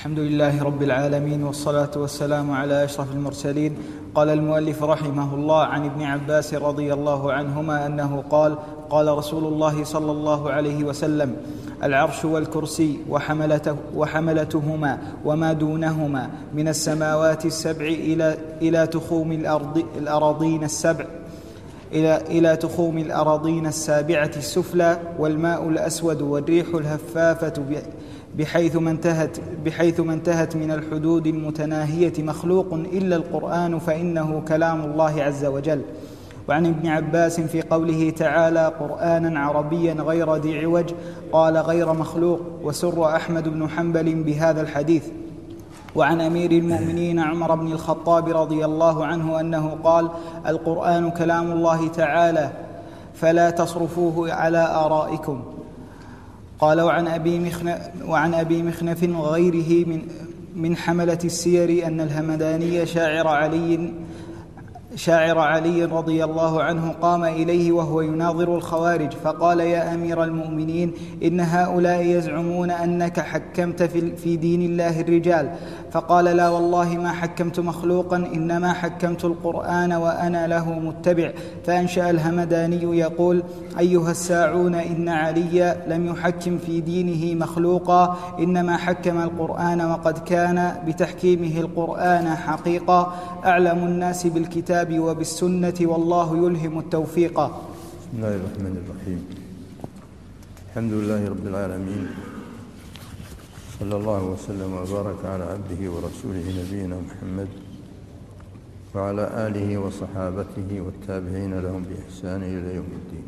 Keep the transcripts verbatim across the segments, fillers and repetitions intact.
الحمد لله رب العالمين، والصلاة والسلام على أشرف المرسلين. قال المؤلف رحمه الله: عن ابن عباس رضي الله عنهما أنه قال: قال رسول الله صلى الله عليه وسلم: العرش والكرسي وحملته وحملتهما وما دونهما من السماوات السبع إلى إلى تخوم الأرض الأراضين السبع إلى إلى تخوم الأراضين السابعة السفلى، والماء الأسود والريح الهفافة بحيث ما انتهت بحيث ما انتهت من الحدود المتناهية مخلوق إلا القرآن، فإنه كلام الله عز وجل. وعن ابن عباس في قوله تعالى: قرآنا عربيا غير ذي عوج، قال: غير مخلوق. وسر أحمد بن حنبل بهذا الحديث. وعن أمير المؤمنين عمر بن الخطاب رضي الله عنه أنه قال: القرآن كلام الله تعالى، فلا تصرفوه على آرائكم. قال: وعن أبي مخنف, وعن أبي مخنف غيره من, من حملة السير أن الهمداني شاعر علي شاعر علي رضي الله عنه قام إليه وهو يناظر الخوارج، فقال: يا أمير المؤمنين، إن هؤلاء يزعمون أنك حكمت في دين الله الرجال. فقال: لا والله ما حكمت مخلوقا، إنما حكمت القرآن وأنا له متبع. فأنشأ الهمداني يقول: أيها الساعون، إن علي لم يحكم في دينه مخلوقا، إنما حكم القرآن، وقد كان بتحكيمه القرآن حقيقة أعلم الناس بالكتاب وبالسنة، والله يلهم التوفيق. بسم الله الرحمن الرحيم. الحمد لله رب العالمين، صلى الله وسلم وبارك على عبده ورسوله نبينا محمد وعلى آله وصحابته والتابعين لهم بإحسان إلى يوم الدين.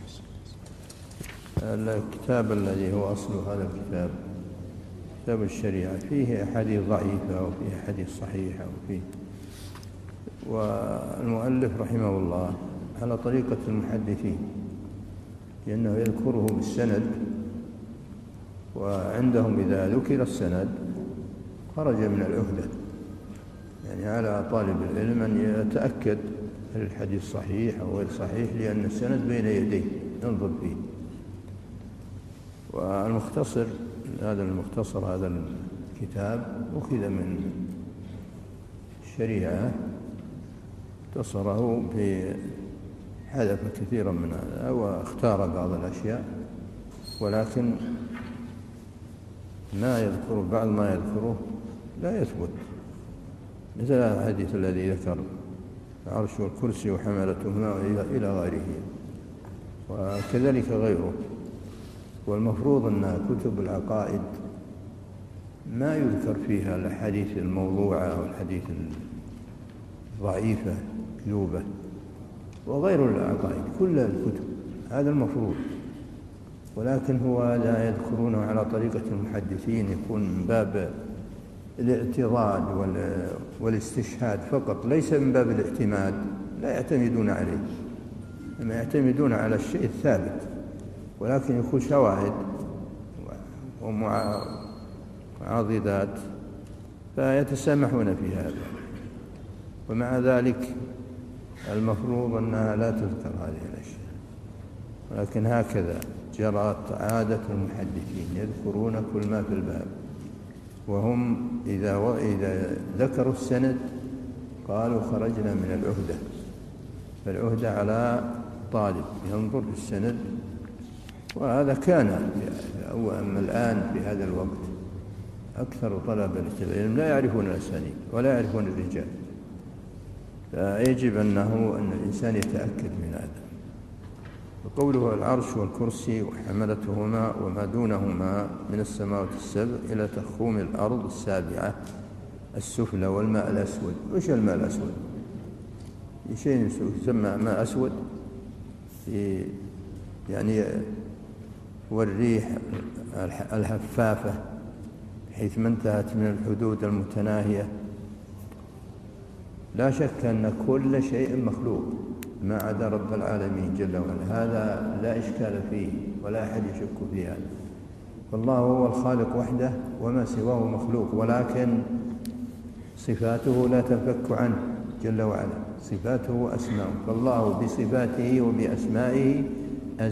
الكتاب الذي هو أصل هذا الكتاب كتاب الشريعة فيه أحاديث ضعيفة وفيه أحاديث صحيحة وفيه والمؤلف رحمه الله على طريقة المحدثين، لأنه يذكره بالسند، وعندهم إذا ذكر السند خرج من العهدة، يعني على طالب العلم أن يتأكد هل الحديث صحيح أو غير صحيح، لأن السند بين يديه ينظر فيه. والمختصر هذا المختصر هذا الكتاب أخذ من الشريعة، اختصره بحذف كثيرا من هذا واختار بعض الأشياء، ولكن ما يذكر بعض ما يذكره لا يثبت، مثل هذا الحديث الذي ذكر: العرش والكرسي وحملتهما إلى غيره، وكذلك غيره. والمفروض أن كتب العقائد ما يذكر فيها الأحاديث الموضوعة أو الحديث الضعيفة كذوبة، وغير العقائد كل الكتب هذا المفروض، ولكن هو لا يذكرونه على طريقة المحدثين، يكون من باب الاعتضاد والاستشهاد فقط، ليس من باب الاعتماد، لا يعتمدون عليه، لما يعتمدون على الشيء الثابت، ولكن يكون شواهد ومعاضدات فيتسامحون في هذا. ومع ذلك المفروض أنها لا تذكر هذه الأشياء، ولكن هكذا جرت عادة المحدثين، يذكرون كل ما في الباب، وهم إذا, وإذا ذكروا السند قالوا خرجنا من العهدة، فالعهدة على طالب ينظر في السند، وهذا كان أما الآن في هذا الوقت أكثر طلبة العلم لا يعرفون الأسانيد ولا يعرفون الرجال، فيجب أنه أن الإنسان يتأكد من هذا. وقوله: العرش والكرسي وحملتهما وما دونهما من السماوات السبع إلى تخوم الأرض السابعة السفلى، والماء الأسود. وش الماء الأسود؟ شيء يسمى ماء أسود، يعني والريح الهفافة حيث ما انتهت من الحدود المتناهية. لا شك أن كل شيء مخلوق ما عدا رب العالمين جل وعلا، هذا لا إشكال فيه ولا أحد يشك في هذا، فالله هو الخالق وحده وما سواه مخلوق، ولكن صفاته لا تنفك عنه جل وعلا، صفاته وأسماؤه، فالله بصفاته وبأسمائه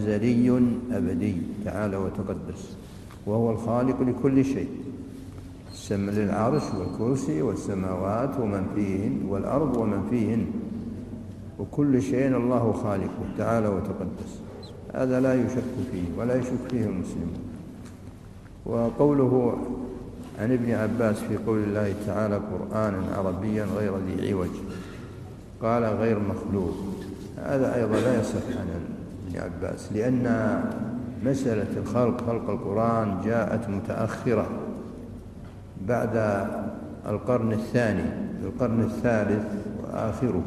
أزلي أبدي تعالى وتقدس، وهو الخالق لكل شيء. السم للعرش والكرسي والسماوات ومن فيهن والأرض ومن فيهن، وكل شيء الله خالقه تعالى وتقدس، هذا لا يشك فيه ولا يشك فيه المسلمون. وقوله عن ابن عباس في قول الله تعالى قرآنا عربيا غير ذي عوج، قال غير مخلوق، هذا أيضا لا يصح عن ابن عباس، لأن مسألة الخلق خلق القرآن جاءت متأخرة بعد القرن الثاني، القرن الثالث وآخره.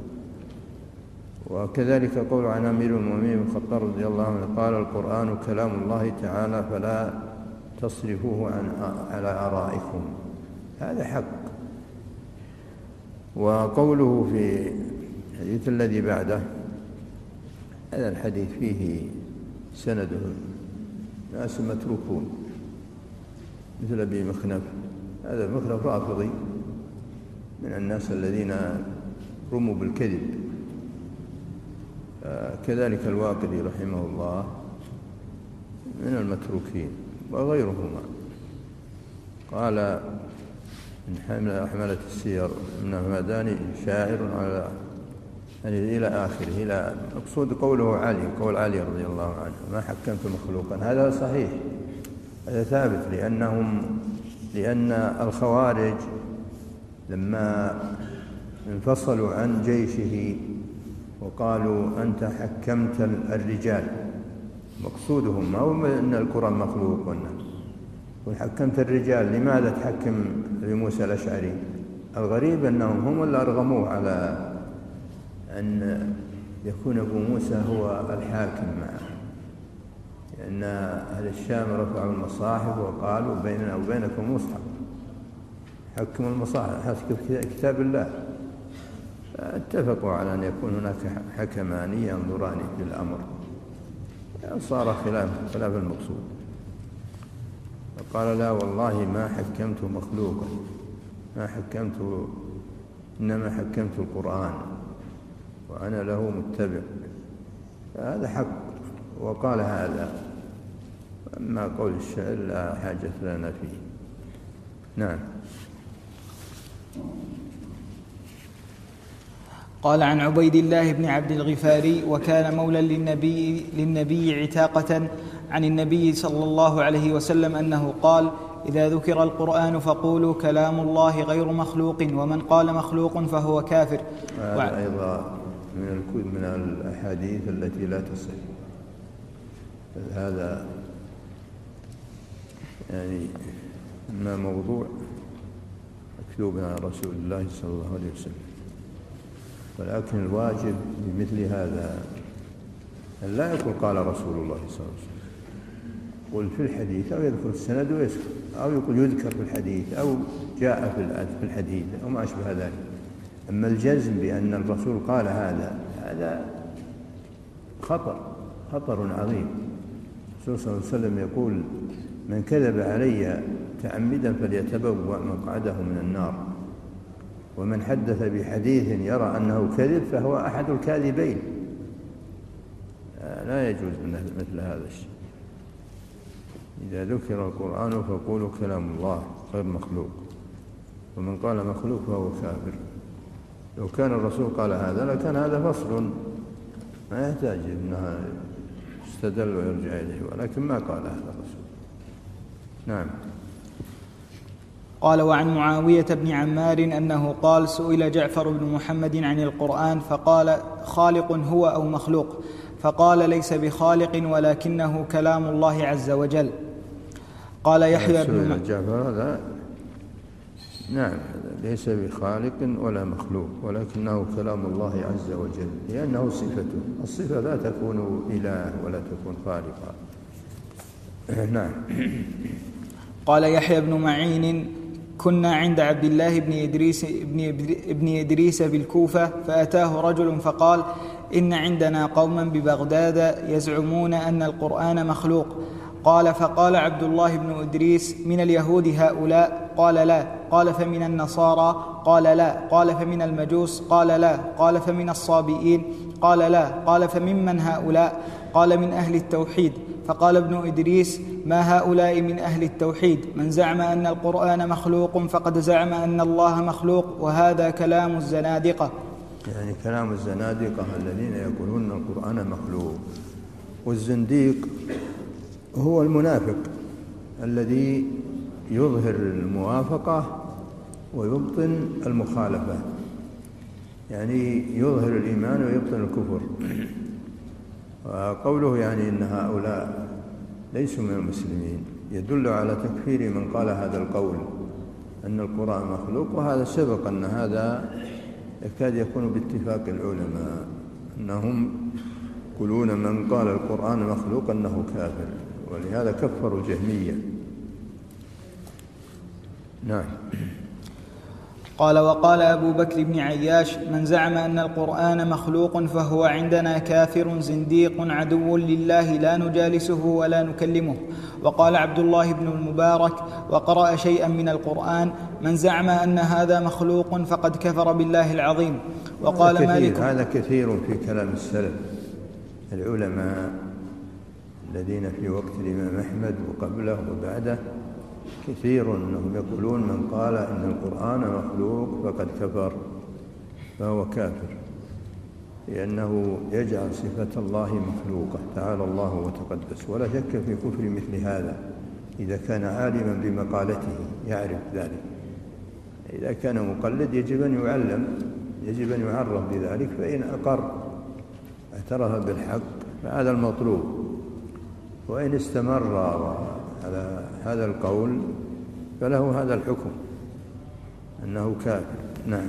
وكذلك قول عن أمير المؤمنين بن الخطاب رضي الله عنه قال القرآن كلام الله تعالى فلا تصرفوه عن على آرائكم، هذا حق. وقوله في الحديث الذي بعده، هذا الحديث فيه سنده ناس متروكون مثل أبي مخنف، هذا مخنف رافضي من الناس الذين رموا بالكذب. كذلك الواقدي رحمه الله من المتروكين وغيرهما. قال من حملة السير من همداني شاعر على يعني إلى آخره، إلى مقصود قوله علي، قول علي رضي الله عنه ما حكمت مخلوقا، هذا صحيح، هذا ثابت، لأنهم لأن الخوارج لما انفصلوا عن جيشه وقالوا أنت حكمت الرجال، مقصودهم ما هو أن القرآن مخلوق، وحكمت الرجال، لماذا تحكم لموسى الأشعري؟ الغريب أنهم هم اللي أرغموه على أن يكون أبو موسى هو الحاكم معه، لأن أهل الشام رفعوا المصاحف وقالوا بيننا وبينكم مصحف، حكموا المصاحف حسب كتاب الله، فاتفقوا على أن يكون هناك حكمان ينظران في الأمر، صار خلاف خلاف المقصود. فقال لا والله ما حكمت مخلوقا، ما حكمت، إنما حكمت القرآن وأنا له متبع، فهذا حق وقال هذا. أما قول الشعر لا حاجة لنا فيه. نعم. قال عن عبيد الله بن عبد الغفاري وكان مولى للنبي, للنبي عتاقة عن النبي صلى الله عليه وسلم أنه قال إذا ذكر القرآن فقولوا كلام الله غير مخلوق، ومن قال مخلوق فهو كافر. هذا أيضا من من الأحاديث التي لا تصح، هذا يعني ما موضوع مكتوب عن رسول الله صلى الله عليه وسلم، ولكن الواجب بمثل هذا أن لا يقول قال رسول الله صلى الله عليه وسلم، يقول في الحديث أو يذكر السند ويسكت، أو يقول يذكر في الحديث أو جاء في الحديث أو ما أشبه ذلك. أما الجزم بأن الرسول قال هذا، هذا خطر خطر عظيم. الرسول صلى الله عليه وسلم يقول من كذب علي متعمدا فليتبوأ مقعده من النار، ومن حدث بحديث يرى أنه كذب فهو أحد الكاذبين. لا يجوز مثل هذا الشيء. إذا ذكر القرآن فقولوا كلام الله غير مخلوق، ومن قال مخلوق فهو كافر. لو كان الرسول قال هذا لكان هذا فصل ما يحتاج أنها يستدل ويرجع إليه، ولكن ما قال هذا الرسول. نعم. قال وعن معاوية بن عمار أنه قال سئل جعفر بن محمد عن القرآن فقال خالق هو أو مخلوق؟ فقال ليس بخالق ولكنه كلام الله عز وجل. قال يحيى بن جعفر هذا نعم ليس بخالق ولا مخلوق ولكنه كلام الله عز وجل، لأنه صفته، الصفة لا تكون إله ولا تكون خالقا. نعم. قال يحيى بن معين كنا عند عبد الله بن إدريس, بن إدريس بالكوفة، فأتاه رجل فقال إن عندنا قوما ببغداد يزعمون أن القرآن مخلوق. قال فقال عبد الله بن إدريس من اليهود هؤلاء؟ قال لا. قال فمن النصارى؟ قال لا. قال فمن المجوس؟ قال لا. قال فمن الصابئين؟ قال لا. قال فممن هؤلاء؟ قال من أهل التوحيد. فقال ابن إدريس: ما هؤلاء من أهل التوحيد، من زعم أن القرآن مخلوق فقد زعم أن الله مخلوق، وهذا كلام الزنادقة. يعني كلام الزنادقة الذين يقولون أن القرآن مخلوق. والزنديق هو المنافق الذي يظهر الموافقة ويبطن المخالفة، يعني يظهر الإيمان ويبطن الكفر. وقوله يعني إن هؤلاء ليسوا من المسلمين يدل على تكفير من قال هذا القول أن القرآن مخلوق، وهذا سبق أن هذا يكاد يكون باتفاق العلماء أنهم يقولون من قال القرآن مخلوق أنه كافر، ولهذا كفروا الجهمية. نعم. قال: وقال أبو بكر بن عياش: من زعم أن القرآن مخلوق فهو عندنا كافر زنديق عدو لله لا نجالسه ولا نكلمه. وقال عبد الله بن المبارك وقرأ شيئا من القرآن: من زعم أن هذا مخلوق فقد كفر بالله العظيم. وقال هذا مالك: هذا كثير في كلام السلف العلماء الذين في وقت الإمام أحمد وقبله وبعده، كثير أنهم يقولون من قال إن القرآن مخلوق فقد كفر فهو كافر، لأنه يجعل صفة الله مخلوقة تعالى الله وتقدس. ولا شك في كفر مثل هذا إذا كان عالما بمقالته يعرف ذلك. إذا كان مقلد يجب أن يعلم، يجب أن يعرف بذلك، فإن أقر اعترف بالحق فهذا المطلوب، وإن استمر على هذا القول فله هذا الحكم أنه كافر. نعم.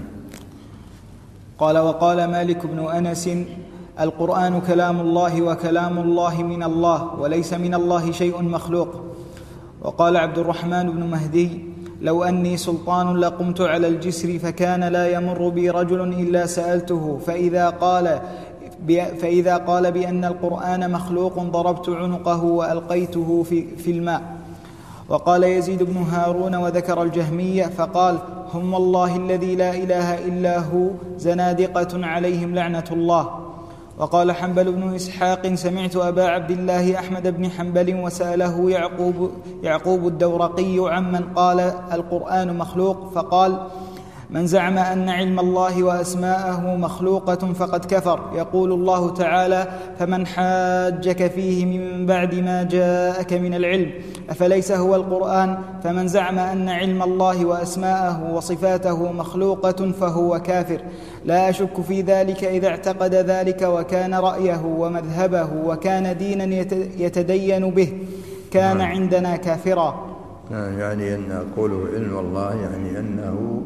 قال: وقال مالك بن أنس: القرآن كلام الله وكلام الله من الله، وليس من الله شيء مخلوق. وقال عبد الرحمن بن مهدي: لو أني سلطان لقمت على الجسر فكان لا يمر بي رجل إلا سألته، فإذا قال فإذا قال بأن القرآن مخلوق ضربت عنقه وألقيته في, في الماء. وقال يزيد بن هارون وذكر الجهمية فقال: هم والله الذي لا إله إلا هو زنادقة عليهم لعنة الله. وقال حنبل بن إسحاق: سمعت أبا عبد الله أحمد بن حنبل وسأله يعقوب, يعقوب الدورقي عمن قال القرآن مخلوق، فقال: من زعم أن علم الله وأسماءه مخلوقة فقد كفر. يقول الله تعالى: فمن حاجك فيه من بعد ما جاءك من العلم أفليس هو القرآن. فمن زعم أن علم الله وأسماءه وصفاته مخلوقة فهو كافر، لا أشك في ذلك إذا اعتقد ذلك وكان رأيه ومذهبه وكان دينا يتدين به، كان عندنا كافرا. يعني أن قوله علم الله يعني أنه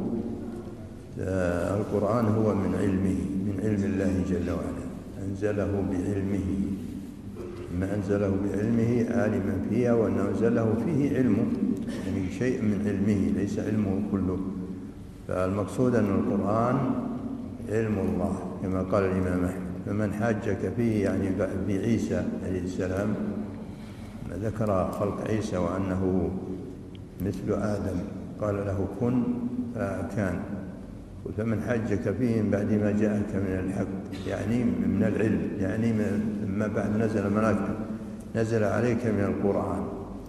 القرآن هو من علمه، من علم الله جل وعلا، أنزله بعلمه، ما أنزله بعلمه عالما فيها، وأن أنزله فيه علمه، يعني شيء من علمه ليس علمه كله. فالمقصود أن القرآن علم الله كما قال الإمام أحمد: فمن حاجك فيه يعني بعيسى عليه السلام، ذكر خلق عيسى وأنه مثل آدم، قال له كن فكان. فمن حجك فيه من بعد ما جاءك من الحق يعني من العلم، يعني ما بعد نزل منك نزل عليك من القرآن.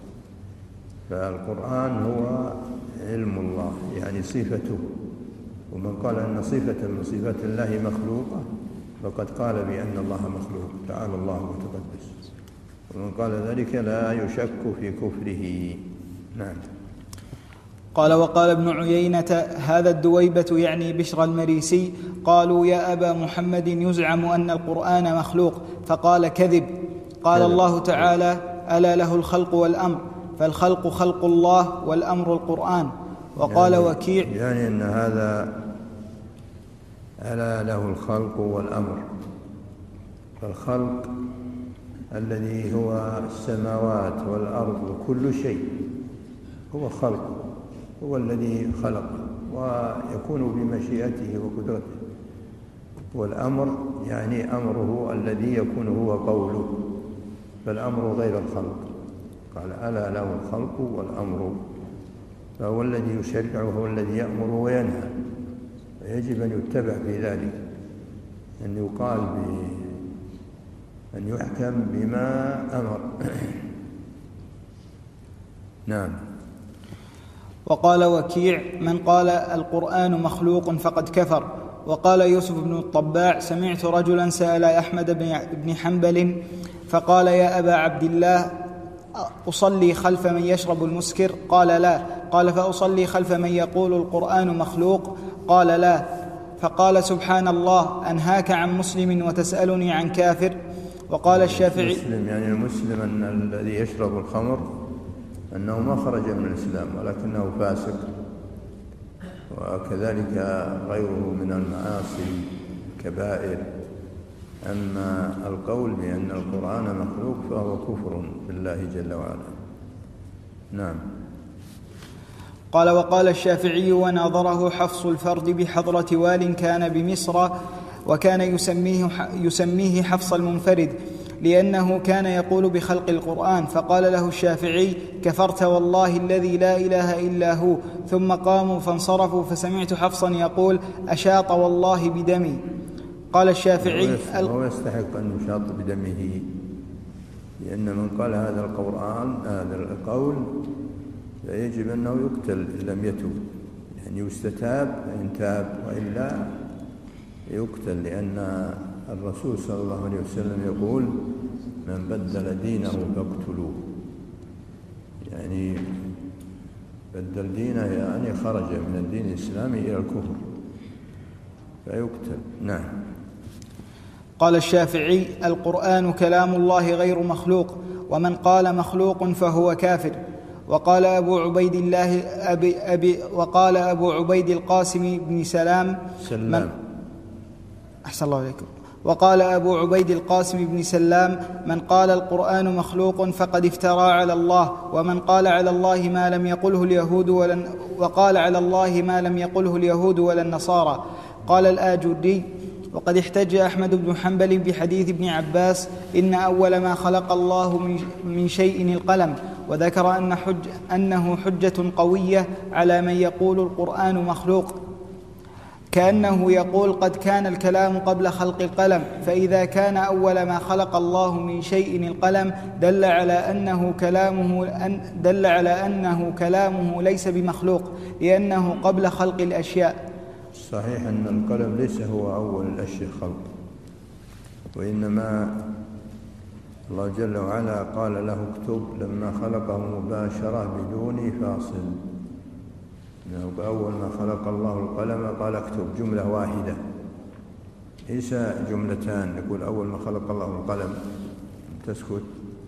فالقرآن هو علم الله يعني صفته، ومن قال أن صفة من صفات الله مخلوقة فقد قال بأن الله مخلوق تعالى الله وتقدس، ومن قال ذلك لا يشك في كفره. نعم. قال: وقال ابن عيينة: هذا الدويبة يعني بشر المريسي قالوا: يا أبا محمد يزعم أن القرآن مخلوق، فقال: كذب. قال الله تعالى: ألا له الخلق والأمر، فالخلق خلق الله والأمر القرآن. وقال يعني وكيع: يعني أن هذا ألا له الخلق والأمر، فالخلق الذي هو السماوات والأرض وكل شيء هو خلق، هو الذي خلق ويكون بمشيئته وقدرته. والأمر يعني أمره الذي يكون هو قوله، فالأمر غير الخلق. قال: ألا له الخلق والأمر، فهو الذي يشرع وهو الذي يأمر وينهى، ويجب أن يتبع في ذلك، أن يقال أن يحكم بما أمر. نعم. وقال وكيع: من قال القرآن مخلوق فقد كفر. وقال يوسف بن الطباع: سمعت رجلا سأل أحمد بن حنبل فقال: يا أبا عبد الله، أصلي خلف من يشرب المسكر؟ قال: لا. قال: فأصلي خلف من يقول القرآن مخلوق؟ قال: لا. فقال: سبحان الله، أنهاك عن مسلم وتسألني عن كافر. وقال الشافعي: المسلم يعني المسلم أن الذي يشرب الخمر أنه ما خرج من الإسلام ولكنه فاسق، وكذلك غيره من المعاصي كبائر. أما القول بأن القرآن مخلوق فهو كفر بالله جل وعلا. نعم. قال: وقال الشافعي: وناظره حفص الفرد بحضرة وال كان بمصر، وكان يسميه, يسميه حفص المنفرد، لأنه كان يقول بخلق القرآن. فقال له الشافعي: كفرت والله الذي لا إله إلا هو. ثم قاموا فانصرفوا، فسمعت حفصا يقول: أشاط والله بدمي. قال الشافعي: هو يستحق أن يشاط بدمه، لأن من قال هذا القرآن هذا القول فيجب أنه يقتل إن لم يتوب، يعني يستتاب فإن تاب، وإلا يقتل، لأن الرسول صلى الله عليه وسلم يقول: من بدل دينه فاقتلوه. يعني بدل دينه يعني خرج من الدين الإسلامي إلى الكفر فيقتل. نعم. قال الشافعي: القرآن كلام الله غير مخلوق، ومن قال مخلوق فهو كافر. وقال أبو عبيد الله أبي أبي وقال أبو عبيد القاسم بن سلام سلام أحسن الله عليكم. وقال أبو عبيد القاسم بن سلام: من قال القرآن مخلوق فقد افترى على الله، ومن قال على الله ما لم يقله اليهود ولا وقال على الله ما لم يقله اليهود ولا النصارى. قال الآجري: وقد احتج أحمد بن حنبل بحديث ابن عباس: إن أول ما خلق الله من شيء القلم، وذكر أن حج أنه حجة قوية على من يقول القرآن مخلوق، كأنه يقول: قد كان الكلام قبل خلق القلم، فإذا كان أول ما خلق الله من شيء القلم دل على أنه كلامه دل على أنه كلامه ليس بمخلوق، لأنه قبل خلق الأشياء. صحيح أن القلم ليس هو أول الأشياء خلق، وإنما الله جل وعلا قال له اكتب لما خلقه مباشرة بدون فاصل. إنه أول ما خلق الله القلم قال اكتب، جملة واحدة ليس جملتان. يقول أول ما خلق الله القلم تسكت،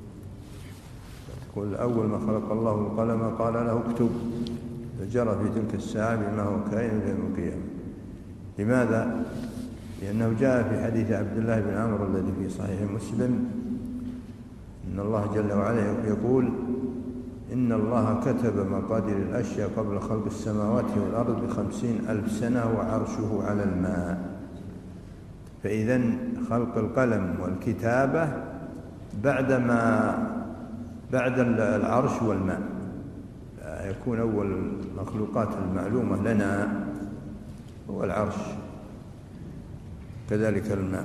يقول أول ما خلق الله القلم قال له اكتب، فجرى في تلك الساعة بما هو كائن إلى يوم القيامة. لماذا؟ لأنه جاء في حديث عبد الله بن عمرو الذي في صحيح مسلم إن الله جل وعلا يقول: إن الله كتب مقادير الأشياء قبل خلق السماوات والأرض بخمسين ألف سنة وعرشه على الماء. فإذن خلق القلم والكتابة بعدما بعد العرش والماء، يكون أول المخلوقات المعلومة لنا هو العرش، كذلك الماء.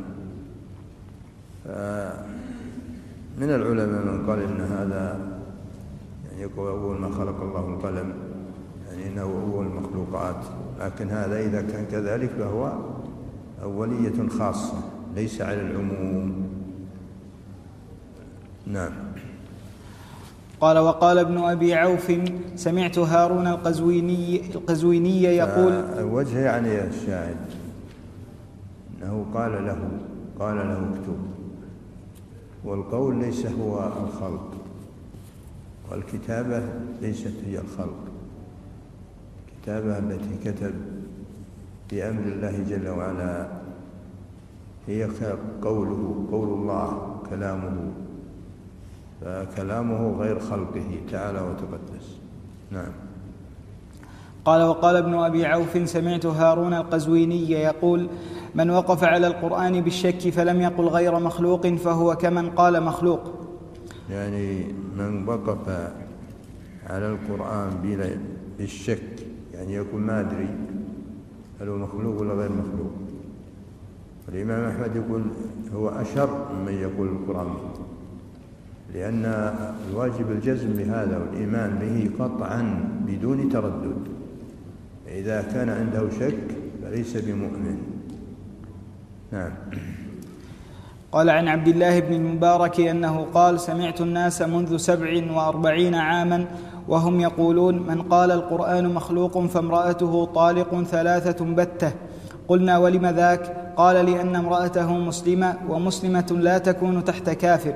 من العلماء من قال إن هذا يعني يقول أول ما خلق الله القلم يعني إنه أول المخلوقات، لكن هذا إذا كان كذلك فهو أولية خاصة ليس على العموم. نعم. قال: وقال ابن أبي عوف: سمعت هارون القزويني, القزويني يقول. وجه يعني الشاهد أنه قال له قال له اكتب، والقول ليس هو الخلق، والكتابة ليست هي الخلق. الكتابة التي كتب بأمر الله جل وعلا هي قوله، قول الله كلامه، فكلامه غير خلقه تعالى وتقدس. نعم. قال: وقال ابن أبي عوف: سمعت هارون القزويني يقول: من وقف على القرآن بالشك فلم يقل غير مخلوق فهو كمن قال مخلوق. يعني من وقف على القرآن بالشك يعني يقول ما أدري هل هو مخلوق ولا غير مخلوق، والإمام أحمد يقول هو أشر من يقول القرآن، لأن الواجب الجزم بهذا والإيمان به قطعا بدون تردد. إذا كان عنده شك فليس بمؤمن. نعم. قال عن عبد الله بن المبارك أنه قال: سمعت الناس منذ سبع وأربعين عاما وهم يقولون: من قال القرآن مخلوق فامرأته طالق ثلاثة بتة. قلنا: ولم ذاك؟ قال: لأن امرأته مسلمة، ومسلمة لا تكون تحت كافر.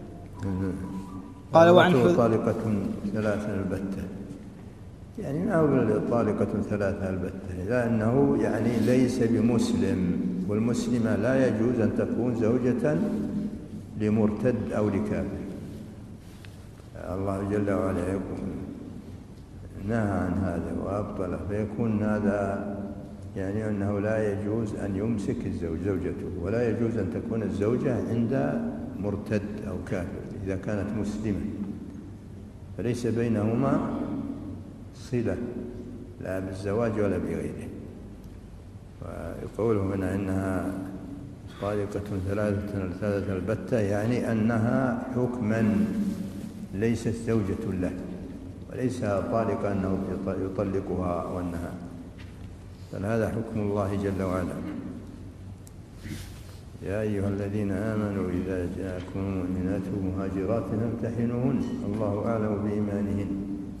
قال: وعن طالقة ثلاثة البتة، يعني ما هو طالقة ثلاثة البتة، لأنه يعني ليس بمسلم، والمسلمة لا يجوز أن تكون زوجة لمرتد أو لكافر. الله جل وعلا يقول نهى عن هذا وأبطله، فيكون هذا يعني أنه لا يجوز أن يمسك الزوج زوجته، ولا يجوز أن تكون الزوجة عند مرتد أو كافر إذا كانت مسلمة، فليس بينهما صلة لا بالزواج ولا بغيره. ويقوله هنا إنها طالقة ثلاثة ثلاثة البتة، يعني أنها حكما ليست زوجة له، وليس طالقة أنه يطلقها وأنها، بل هذا حكم الله جل وعلا. يا أيها الذين آمنوا إذا جاءكم مؤمنات مهاجرات فامتحنوهن الله أعلم بإيمانهن،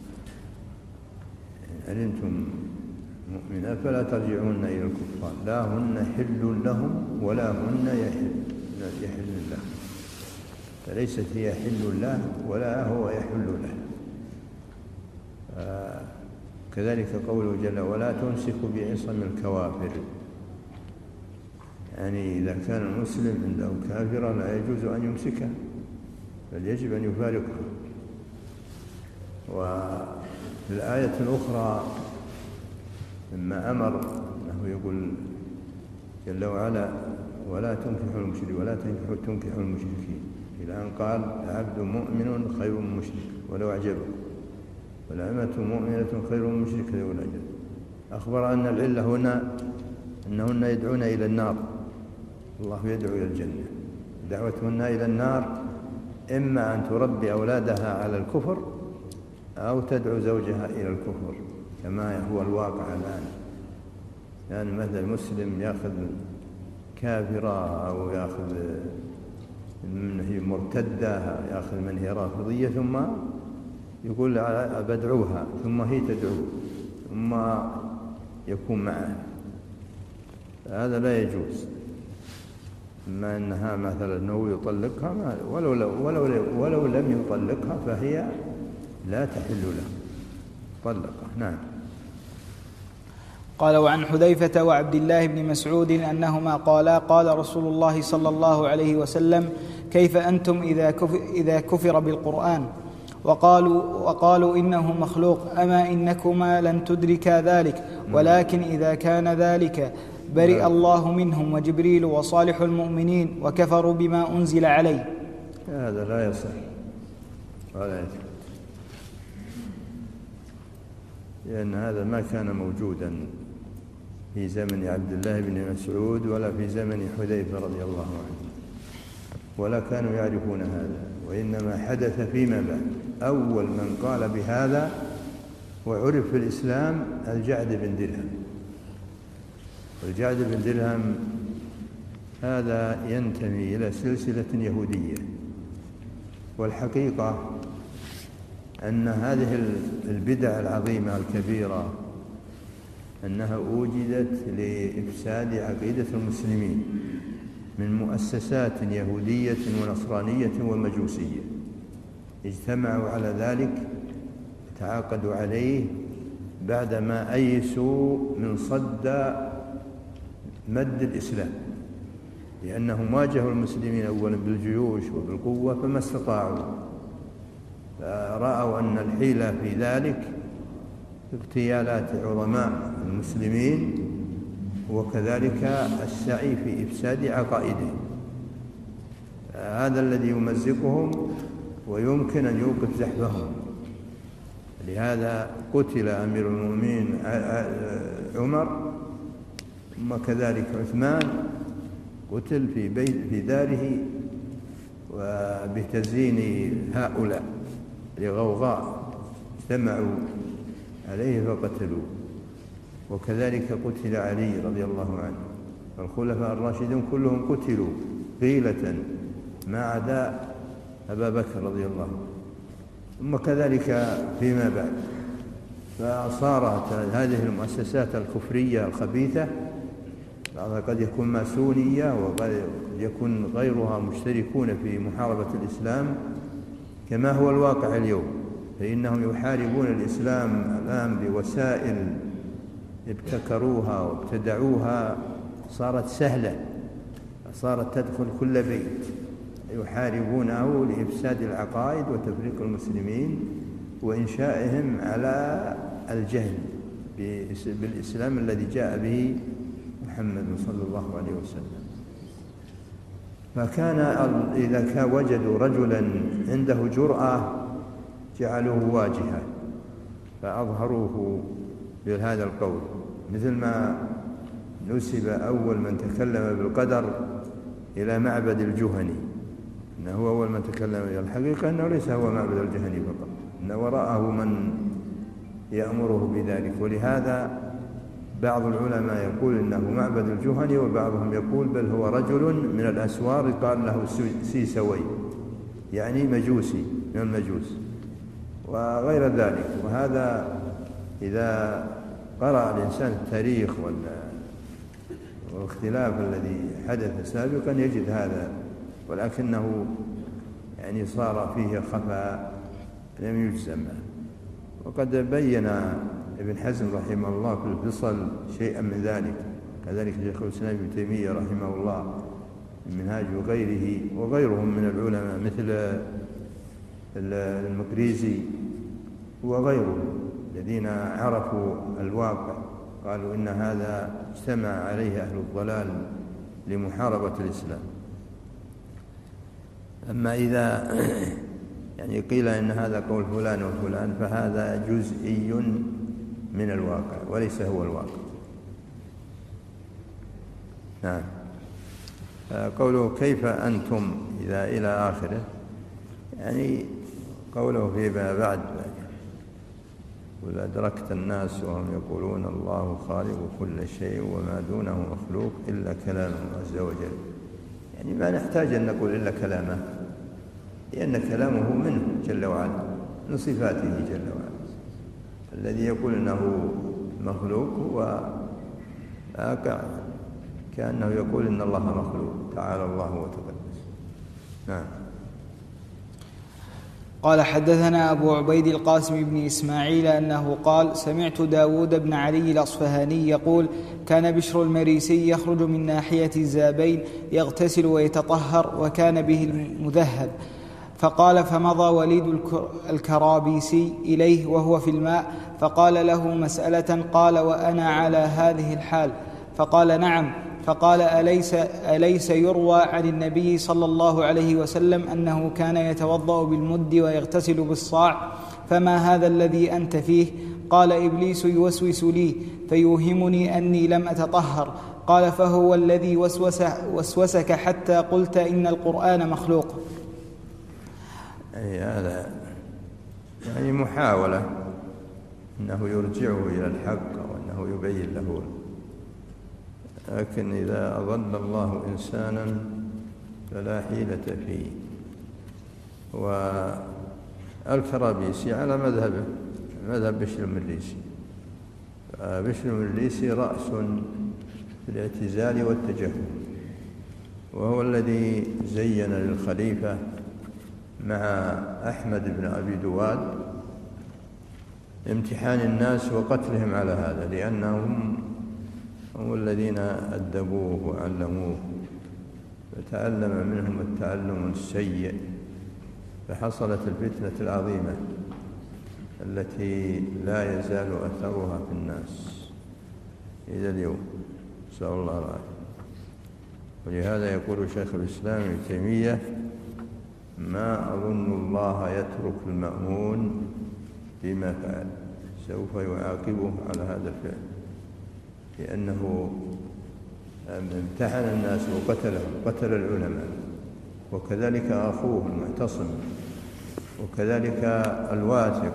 إن علمتم مؤمنات فلا ترجعون إلى الكفار، لا هن حل لهم ولا هن يحل يحل لهم، فليست هي حل له ولا هو يحل له. آه كذلك قوله جل: ولا تمسكوا بعصم الكوافر، يعني إذا كان المسلم عنده كافرة لا يجوز أن يمسكها، بل يجب أن يفارقها. وفي الآية الأخرى لما أمر أنه يقول جل وعلا: ولا تنكحوا المشركين ولا تنكحوا تنكحوا المشركين، إلى أن قال: عبد مؤمن خير من مشرك ولو أعجبكم، والأمة مؤمنة خير من مشرك ولو أعجبكم. أخبر أن العلة هنا أنهن يدعون إلى النار، الله يدعو إلى الجنة. دعوتهن إلى النار إما أن تربي أولادها على الكفر أو تدعو زوجها إلى الكفر، كما هو الواقع الآن. يعني مثل مسلم يأخذ كافرة أو يأخذ من هي مرتدة، يأخذ من هي رافضية، ثم يقول بدعوها، ثم هي تدعوه، ثم يكون معه، هذا لا يجوز. أما أنها مثلا أنه يطلقها ولو, ولو, ولو لم يطلقها فهي لا تحل له، طلقها. نعم. قال: وعن حذيفة وعبد الله بن مسعود أنهما قالا: قال رسول الله صلى الله عليه وسلم: كيف أنتم إذا كفر, إذا كفر بالقرآن؟ وقالوا, وقالوا إنه مخلوق، أما إنكما لن تدركا ذلك، ولكن إذا كان ذلك برئ الله منهم وجبريل وصالح المؤمنين وكفروا بما أنزل عليه. هذا لا يصح ولا يثبت، لأن هذا ما كان موجودا في زمن عبد الله بن مسعود ولا في زمن حذيفة رضي الله عنه، ولا كانوا يعرفون هذا، وإنما حدث فيما بعد. أول من قال بهذا وعرف في الإسلام الجعد بن درهم. والجعد بن درهم هذا ينتمي إلى سلسلة يهودية، والحقيقة أن هذه البدع العظيمة الكبيرة أنها أوجدت لإفساد عقيدة المسلمين من مؤسسات يهودية ونصرانية ومجوسية، اجتمعوا على ذلك، تعاقدوا عليه بعدما أيسوا من صد مد الإسلام، لأنهم واجهوا المسلمين أولا بالجيوش وبالقوة فما استطاعوا، فرأوا أن الحيلة في ذلك اغتيالات عظماء المسلمين، وكذلك السعي في إفساد عقائدهم. هذا الذي يمزقهم ويمكن أن يوقف زحفهم. لهذا قتل أمير المؤمنين عمر، ثم كذلك عثمان، قتل في بيت في داره وبتزيين هؤلاء لغوغاء اجتمعوا عليه فقتلوه. وكذلك قتل علي رضي الله عنه، والخلفاء الراشدون كلهم قتلوا قيلة ما عدا أبا بكر رضي الله عنه. ثم كذلك فيما بعد فصارت هذه المؤسسات الكفرية الخبيثة بعضها قد يكون ماسونية وقد يكون غيرها مشتركون في محاربة الإسلام كما هو الواقع اليوم، فإنهم يحاربون الإسلام الآن بوسائل ابتكروها وابتدعوها صارت سهلة، صارت تدخل كل بيت، يحاربونه لإفساد العقائد وتفريق المسلمين وإنشائهم على الجهل بالإسلام الذي جاء به محمد صلى الله عليه وسلم. فكان إذا كان وجدوا رجلا عنده جرأة جعلوه واجهة فأظهروه بهذا القول، مثل ما نسب أول من تكلم بالقدر إلى معبد الجهني، إنه هو أول من تكلم. الحقيقة أنه ليس هو معبد الجهني فقط، إن وراءه من يأمره بذلك. ولهذا بعض العلماء يقول إنه معبد الجهني، وبعضهم يقول بل هو رجل من الأسوار قال له سيسوي، يعني مجوسي من المجوس وغير ذلك. وهذا إذا قرأ الإنسان التاريخ والاختلاف الذي حدث سابقا يجد هذا، ولكنه يعني صار فيه خفاء لم يجزم. وقد بين ابن حزم رحمه الله في الفصل شيئا من ذلك، كذلك شيخ الإسلام ابن تيمية رحمه الله المنهاج وغيره وغيرهم من العلماء مثل المقريزي وغيرهم الذين عرفوا الواقع قالوا إن هذا اجتمع عليه أهل الضلال لمحاربة الإسلام. أما إذا يعني قيل إن هذا قول فلان وفلان فهذا جزئي من الواقع وليس هو الواقع. نعم. قوله كيف أنتم إذا إلى آخره، يعني قوله فيما بعد وإذا أدركت الناس وهم يقولون الله خالق كل شيء وما دونه مخلوق إلا كلامه عز وجل، يعني ما نحتاج أن نقول إلا كلامه، لأن كلامه منه جل وعلا من صفاته جل وعلا. الذي يقول أنه مخلوق هو واقع كأنه يقول إن الله مخلوق، تعالى الله وتقدس. نعم. قال حدثنا أبو عبيد القاسم بن إسماعيل أنه قال سمعت داود بن علي الأصفهاني يقول كان بشر المريسي يخرج من ناحية الزابين يغتسل ويتطهر وكان به المذهب، فقال فمضى وليد الكرابيسي إليه وهو في الماء فقال له مسألة، قال وأنا على هذه الحال؟ فقال نعم. فقال أليس, أليس يروى عن النبي صلى الله عليه وسلم أنه كان يتوضأ بالمد ويغتسل بالصاع؟ فما هذا الذي أنت فيه؟ قال إبليس يوسوس لي فيوهمني أني لم أتطهر. قال فهو الذي وسوس وسوسك حتى قلت إن القرآن مخلوق. أي هذا يعني محاولة أنه يرجعه إلى الحق وأنه يبين له، لكن إذا أضل الله إنسانا فلا حيلة فيه. والكرابيسي على مذهبه مذهب بشر المريسي، بشر المريسي رأس في الاعتزال والتجهم، وهو الذي زين للخليفة مع أحمد بن أبي دواد امتحان الناس وقتلهم على هذا، لأنهم هم الذين أدبوه وعلموه فتعلم منهم التعلم السيء، فحصلت الفتنة العظيمة التي لا يزال أثرها في الناس إلى اليوم، نسأل الله العافية. ولهذا يقول شيخ الإسلام ابن تيمية ما أظن الله يترك المأمون بما فعل، سوف يعاقبه على هذا الفعل، لأنه امتحن الناس وقتلهم، قتل العلماء، وكذلك أخوه المعتصم، وكذلك الواثق.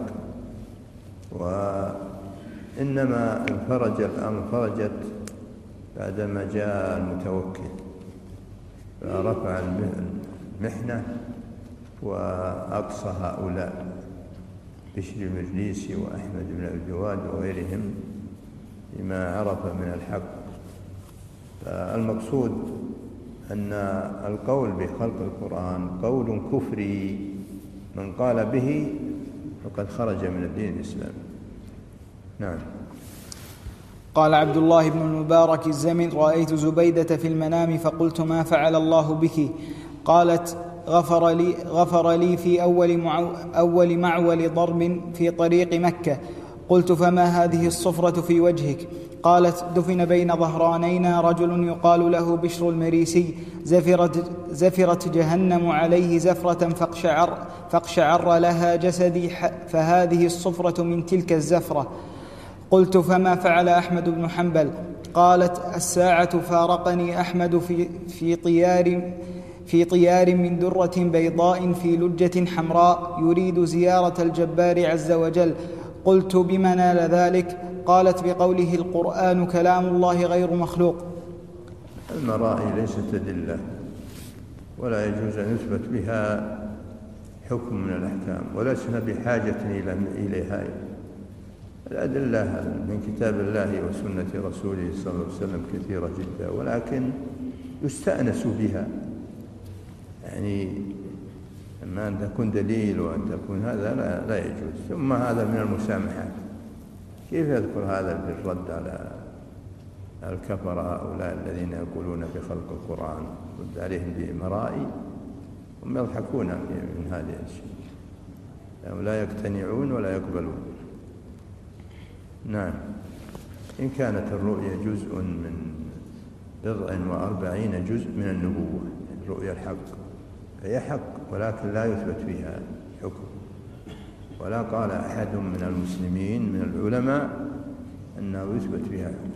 وإنما انفرج الأمر فرجت بعدما جاء المتوكل فرفع المحنة وأقصى هؤلاء بشر المجلسي وأحمد بن الجواد وغيرهم لما عرف من الحق. فالمقصود أن القول بخلق القرآن قول كفري، من قال به فقد خرج من الدين الإسلامي. نعم. قال عبد الله بن المبارك الزمن: رأيت زبيدة في المنام فقلت: ما فعل الله بك؟ قالت: غفر لي, غفر لي في أول, معو أول معول ضرب في طريق مكة. قلت: فما هذه الصفرة في وجهك؟ قالت: دفن بين ظهرانينا رجل يقال له بشر المريسي، زفرت, زفرت جهنم عليه زفرة فاقشعر, فاقشعر لها جسدي، فهذه الصفرة من تلك الزفرة. قلت: فما فعل أحمد بن حنبل؟ قالت: الساعة فارقني أحمد في, في طيار في طيار من درة بيضاء في لجة حمراء يريد زيارة الجبار عز وجل. قلت: بما نال ذلك؟ قالت: بقوله: القرآن كلام الله غير مخلوق. المرائي ليست أدلة، ولا يجوز أن يثبت بها حكم من الأحكام، ولسنا بحاجة إليها. الأدلة من كتاب الله وسنة رسوله صلى الله عليه وسلم كثيرة جدا، ولكن يستأنس بها، يعني أما أن تكون دليل وأن تكون هذا لا, لا يجوز. ثم هذا من المسامحات. كيف يذكر هذا في الرد على الكفر هؤلاء الذين يقولون بخلق القرآن؟ رد عليهم بمرائي، هم يضحكون من هذه الشيء، يعني لا يقتنعون ولا يقبلون. نعم. إن كانت الرؤيا جزء من بضع وأربعين جزء من النبوة، الرؤيا الحق، هي حق ولكن لا يثبت فيها حكم، ولا قال أحد من المسلمين من العلماء أنه يثبت فيها حكم.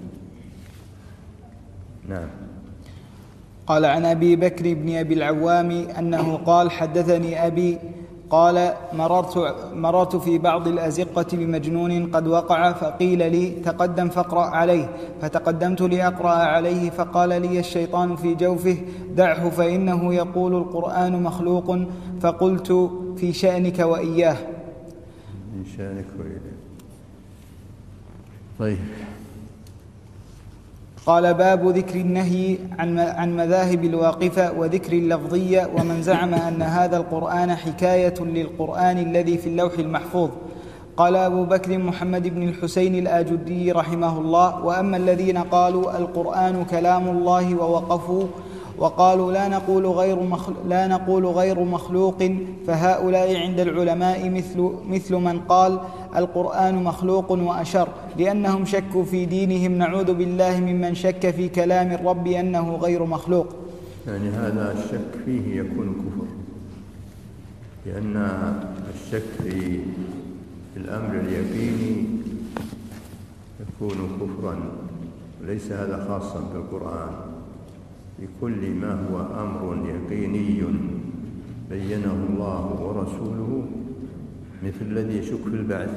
نعم. قال عن أبي بكر بن أبي العوام أنه قال: حدثني أبي قال: مررت, مررت في بعض الأزقة بمجنون قد وقع، فقيل لي: تقدم فاقرأ عليه. فتقدمت لأقرأ عليه، فقال لي الشيطان في جوفه: دعه فإنه يقول القرآن مخلوق. فقلت: في شأنك وإياه. في شأنك وإياه. طيب. قال: باب ذكر النهي عن مذاهب الواقفة وذكر اللفظية، ومن زعم أن هذا القرآن حكاية للقرآن الذي في اللوح المحفوظ. قال أبو بكر محمد بن الحسين الآجدي رحمه الله: وأما الذين قالوا القرآن كلام الله ووقفوا وقالوا لا نقول غير مخلوق, لا نقول غير مخلوق فهؤلاء عند العلماء مثل, مثل من قال القرآن مخلوق وأشر، لأنهم شكوا في دينهم. نعوذ بالله ممن شك في كلام الرب أنه غير مخلوق. يعني هذا الشك فيه يكون كفر، لأن الشك في الأمر اليقيني يكون كفرا، وليس هذا خاصا بالقرآن. بكل ما هو أمر يقيني بينه الله ورسوله، مثل الذي يشك في البعث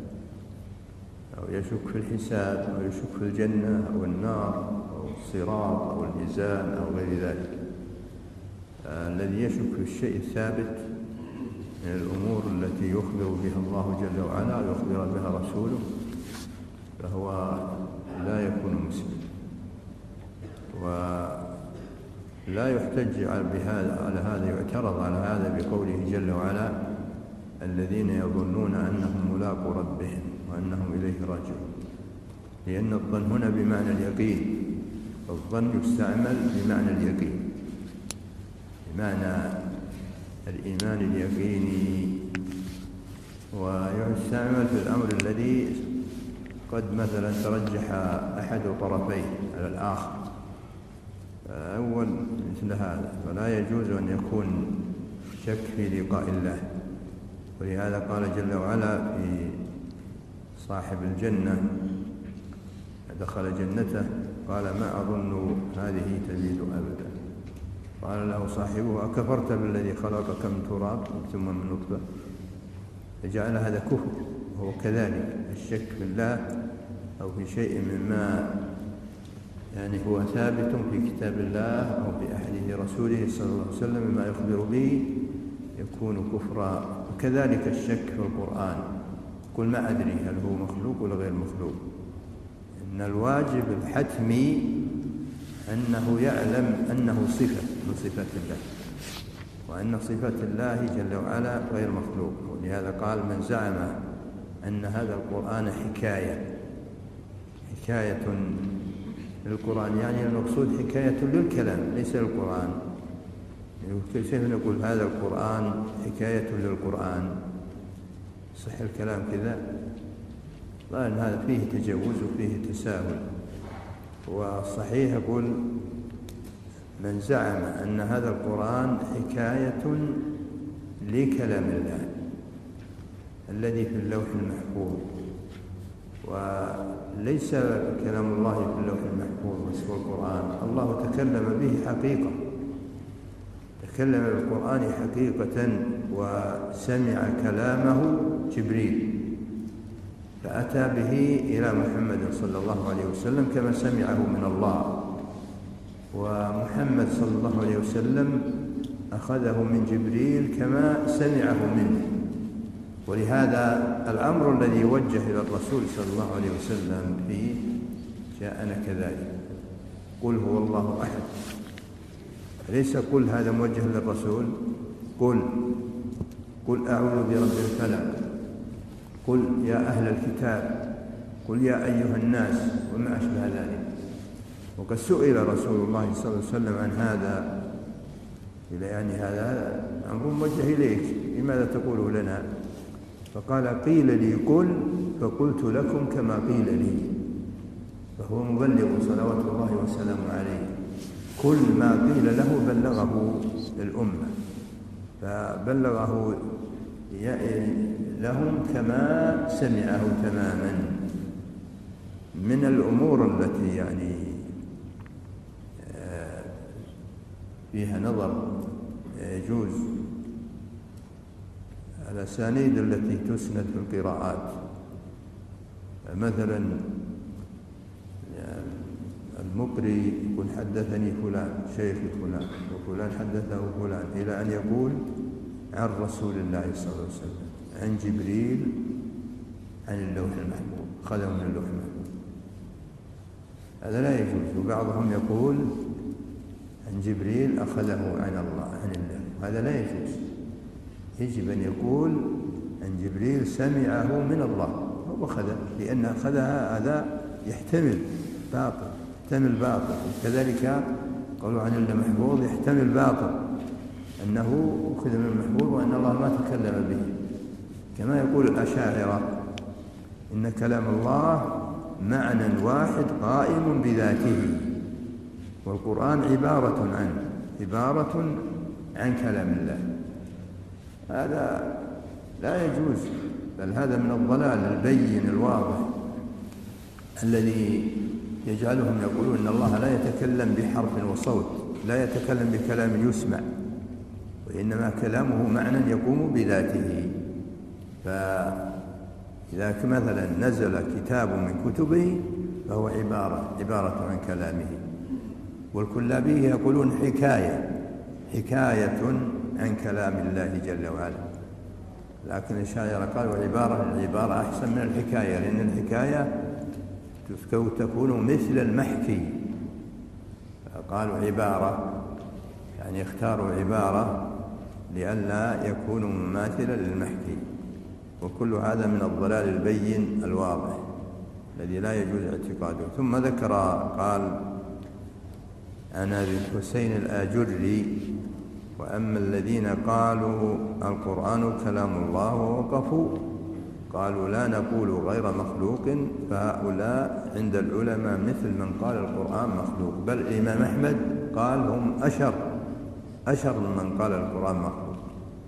أو يشك في الحساب أو يشك في الجنة أو النار أو الصراط أو الميزان أو غير ذلك. الذي يشك في الشيء الثابت من الأمور التي يخبر بها الله جل وعلا ويخبر بها رسوله فهو لا يكون مسلم، ولا يحتج بهذا على هذا، يعترض على هذا بقوله جل وعلا: الذين يظنون أنهم ملاقو ربهم وأنهم إليه راجعون. لأن الظن هنا بمعنى اليقين، الظن يستعمل بمعنى اليقين، بمعنى الإيمان اليقيني، ويستعمل في الأمر الذي قد مثلا ترجح أحد طرفيه على الآخر، أول مثل هذا، فلا يجوز أن يكون شك في لقاء الله. ولهذا قال جل وعلا في صاحب الجنة دخل جنته قال ما أظن هذه تزيد أبدا. قال له صاحبه أكفرت بالذي خلقك من تراب ثم من نطفة؟ فجعل هذا كفر. وهو كذلك الشك في الله أو في شيء مما يعني هو ثابت في كتاب الله أو في أحاديث رسوله صلى الله عليه وسلم مما يخبر به يكون كفرا. وكذلك الشك في القرآن، قل ما أدري هل هو مخلوق ولا غير مخلوق. إن الواجب الحتمي أنه يعلم أنه صفة من صفات الله، وأن صفات الله جل وعلا غير مخلوق. ولهذا قال من زعم أن هذا القرآن حكاية حكاية للقرآن، يعني المقصود حكاية للكلام ليس للقرآن. كيف نقول هذا القرآن حكاية للقرآن؟ صح الكلام كذا؟ لأن هذا فيه تجوز وفيه تساهل. والصحيح يقول من زعم أن هذا القرآن حكاية لكلام الله الذي في اللوح المحفوظ، وليس كلام الله في اللوح المحفوظ بس هو القرآن. الله تكلم به حقيقة، تكلم بالقرآن حقيقة، وسمع كلامه جبريل فأتى به إلى محمد صلى الله عليه وسلم كما سمعه من الله، ومحمد صلى الله عليه وسلم أخذه من جبريل كما سمعه منه. ولهذا الأمر الذي يوجه إلى الرسول صلى الله عليه وسلم فيه جاءنا كذلك، قل هو الله أحد. ليس قل هذا موجه للرسول، قل قل أعوذ برب الفلق، قل يا أهل الكتاب، قل يا أيها الناس، وما أشبه ذلك. وقد سئل رسول الله صلى الله عليه وسلم عن هذا، يعني هذا أمر موجه إليك، لماذا تقوله لنا؟ فقال قيل لي قل فقلت لكم كما قيل لي. فهو مبلغ صلوات الله وسلامه عليه، كل ما قيل له بلغه الأمة، فبلغه لهم كما سمعه تماما. من الأمور التي يعني فيها نظر يجوز الأسانيد التي تسند في القراءات، مثلا المقري يقول حدثني فلان شيخ فلان وفلان حدثه فلان، إلى أن يقول عن رسول الله صلى الله عليه وسلم عن جبريل عن اللوح المحفوظ، خذه من اللوح المحفوظ. هذا لا يجوز. وبعضهم يقول عن جبريل أخذه عن الله عن الله، هذا لا يجوز. يجب أن يقول عن جبريل سمعه من الله هو أخذه، لأن أخذها هذا يحتمل باطل يحتمل باطل كذلك قالوا عن المحفوظ يحتمل باطل أنه أخذ من المحفوظ وأن الله ما تكلم به، كما يقول الأشاعرة إن كلام الله معنى واحد قائم بذاته، والقرآن عبارة عن عبارة عن كلام الله. هذا لا يجوز، بل هذا من الضلال البين الواضح الذي يجعلهم يقولون إن الله لا يتكلم بحرف وصوت، لا يتكلم بكلام يسمع، وإنما كلامه معنى يقوم بذاته. فإذا مثلا نزل كتاب من كتبه فهو عبارة عبارة عن كلامه. والكلابي يقولون حكاية حكاية عن كلام الله جل وعلا، لكن الشاعر قالوا عبارة العبارة أحسن من الحكاية، لأن الحكاية تكون مثل المحكي، قالوا عبارة يعني اختاروا عبارة لئلا يكونوا مماثلا للمحكي. وكل هذا من الضلال البين الواضح الذي لا يجوز اعتقاده. ثم ذكر قال عن أبي الحسين الآجري وأما الذين قالوا القرآن كلام الله ووقفوا قالوا لا نقول غير مخلوق، فهؤلاء عند العلماء مثل من قال القرآن مخلوق، بل الإمام أحمد قال هم أشر أشر من قال القرآن مخلوق.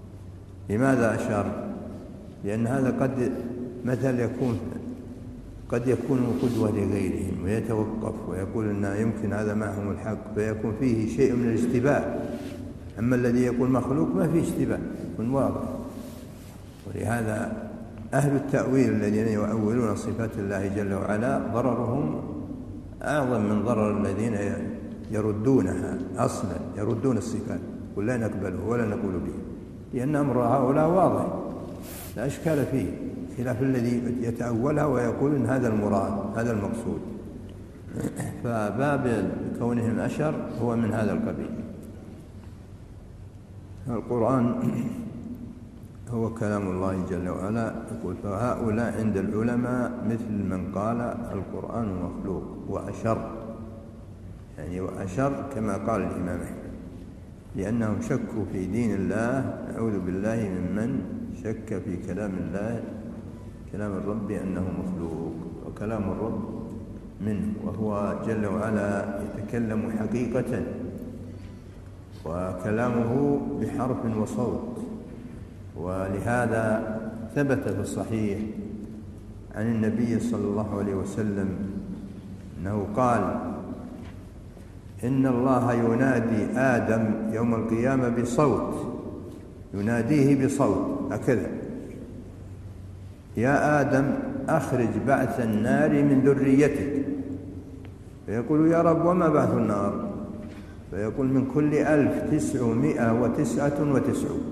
لماذا أشر؟ لأن هذا قد مثل يكون قد يكون قدوة لغيرهم ويتوقف ويقول أن يمكن هذا معهم الحق، فيكون فيه شيء من الاشتباه. أما الذي يقول مخلوق ما فيه اشتباه، يكون واضح. ولهذا أهل التأويل الذين يؤولون صفات الله جل وعلا ضررهم أعظم من ضرر الذين يردونها أصلا، يردون الصفات ولا نقبله ولا نقول به، لأن أمر هؤلاء واضح لا إشكال فيه، خلاف الذي يتأولها ويقول إن هذا المراد هذا المقصود. فباب كونهم أشر هو من هذا القبيل. القرآن هو كلام الله جل وعلا. يقول فهؤلاء عند العلماء مثل من قال القرآن مخلوق وأشر، يعني وأشر كما قال الإمام أحمد، لأنهم شكوا في دين الله. نعوذ بالله ممن شك في كلام الله كلام الرب أنه مخلوق، وكلام الرب منه، وهو جل وعلا يتكلم حقيقة، وكلامه بحرف وصوت. ولهذا ثبت في الصحيح عن النبي صلى الله عليه وسلم أنه قال إن الله ينادي آدم يوم القيامة بصوت، يناديه بصوت هكذا: يا آدم أخرج بعث النار من ذريتك. فيقول يا رب وما بعث النار؟ فيقول من كل ألف تسعمائة وتسعة وتسعون.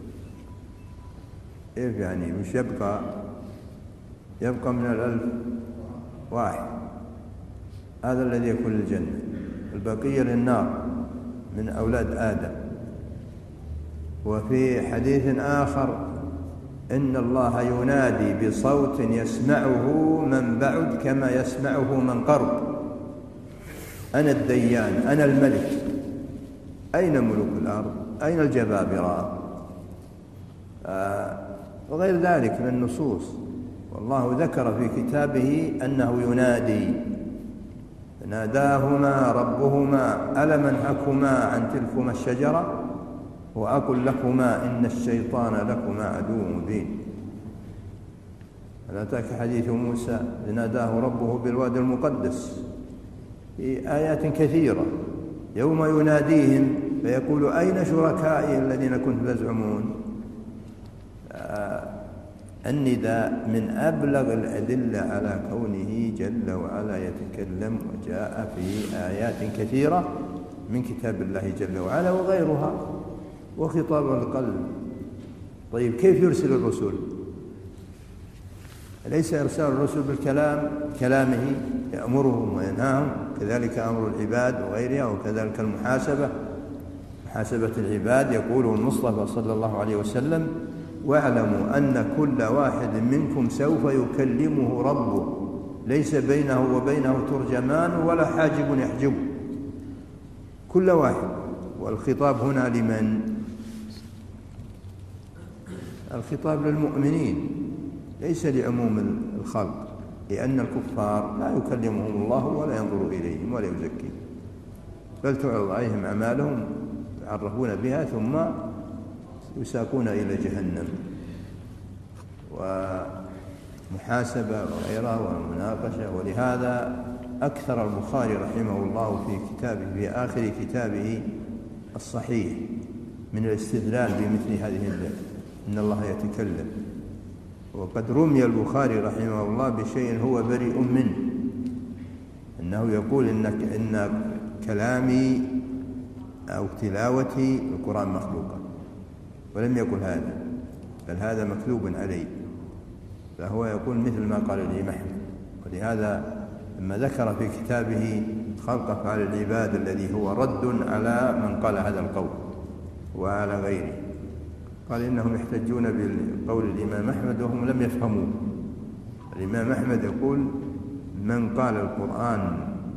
إيه يعني مش يبقى يبقى من الألف واحد، هذا الذي يكون للجنة، البقية للنار من أولاد آدم. وفي حديث آخر إن الله ينادي بصوت يسمعه من بعد كما يسمعه من قرب: أنا الديان، أنا الملك، أين ملوك الأرض؟ أين الجبابرة؟ آه وغير ذلك من النصوص. والله ذكر في كتابه أنه ينادي: فناداهما ربهما ألم أنهكما عن تلكما الشجرة وأقل لكما إن الشيطان لكما عدو مبين. هل أتاك حديث موسى ناداه ربه بالوادي المقدس في آيات كثيرة، يوم يناديهم فيقول أين شركائي الذين كنتم تزعمون. النداء من أبلغ الأدلة على كونه جل وعلا يتكلم، وجاء في آيات كثيرة من كتاب الله جل وعلا وغيرها، وخطاب القلب. طيب كيف يرسل الرسل؟ أليس إرسال الرسل بالكلام كلامه يأمرهم وينهاهم؟ كذلك أمر العباد وغيرها، وكذلك المحاسبة، محاسبة العباد. يقول المصطفى صلى الله عليه وسلم: واعلموا أن كل واحد منكم سوف يكلمه ربه ليس بينه وبينه ترجمان ولا حاجب يحجبه. كل واحد. والخطاب هنا لمن؟ الخطاب للمؤمنين ليس لعموم الخلق، لأن الكفار لا يكلمهم الله ولا ينظر إليهم ولا يزكيهم، بل تعرض عليهم أعمالهم يعرفون بها ثم يساقون إلى جهنم، ومحاسبة وغيرها ومناقشة. ولهذا أكثر البخاري رحمه الله في كتابه في آخر كتابه الصحيح من الاستدلال بمثل هذه الليلة: إن الله يتكلم. وقد رمي البخاري رحمه الله بشيء هو بريء منه، أنه يقول إن إن كلامي أو تلاوتي القرآن مخلوقة، ولم يقل هذا، بل هذا مكذوب عليه. فهو يقول مثل ما قال الإمام أحمد. ولهذا لما ذكر في كتابه خلق أفعال العباد الذي هو رد على من قال هذا القول وعلى غيره، قال إنهم يحتجون بقول الإمام أحمد وهم لم يفهموه. الإمام أحمد يقول: من قال القرآن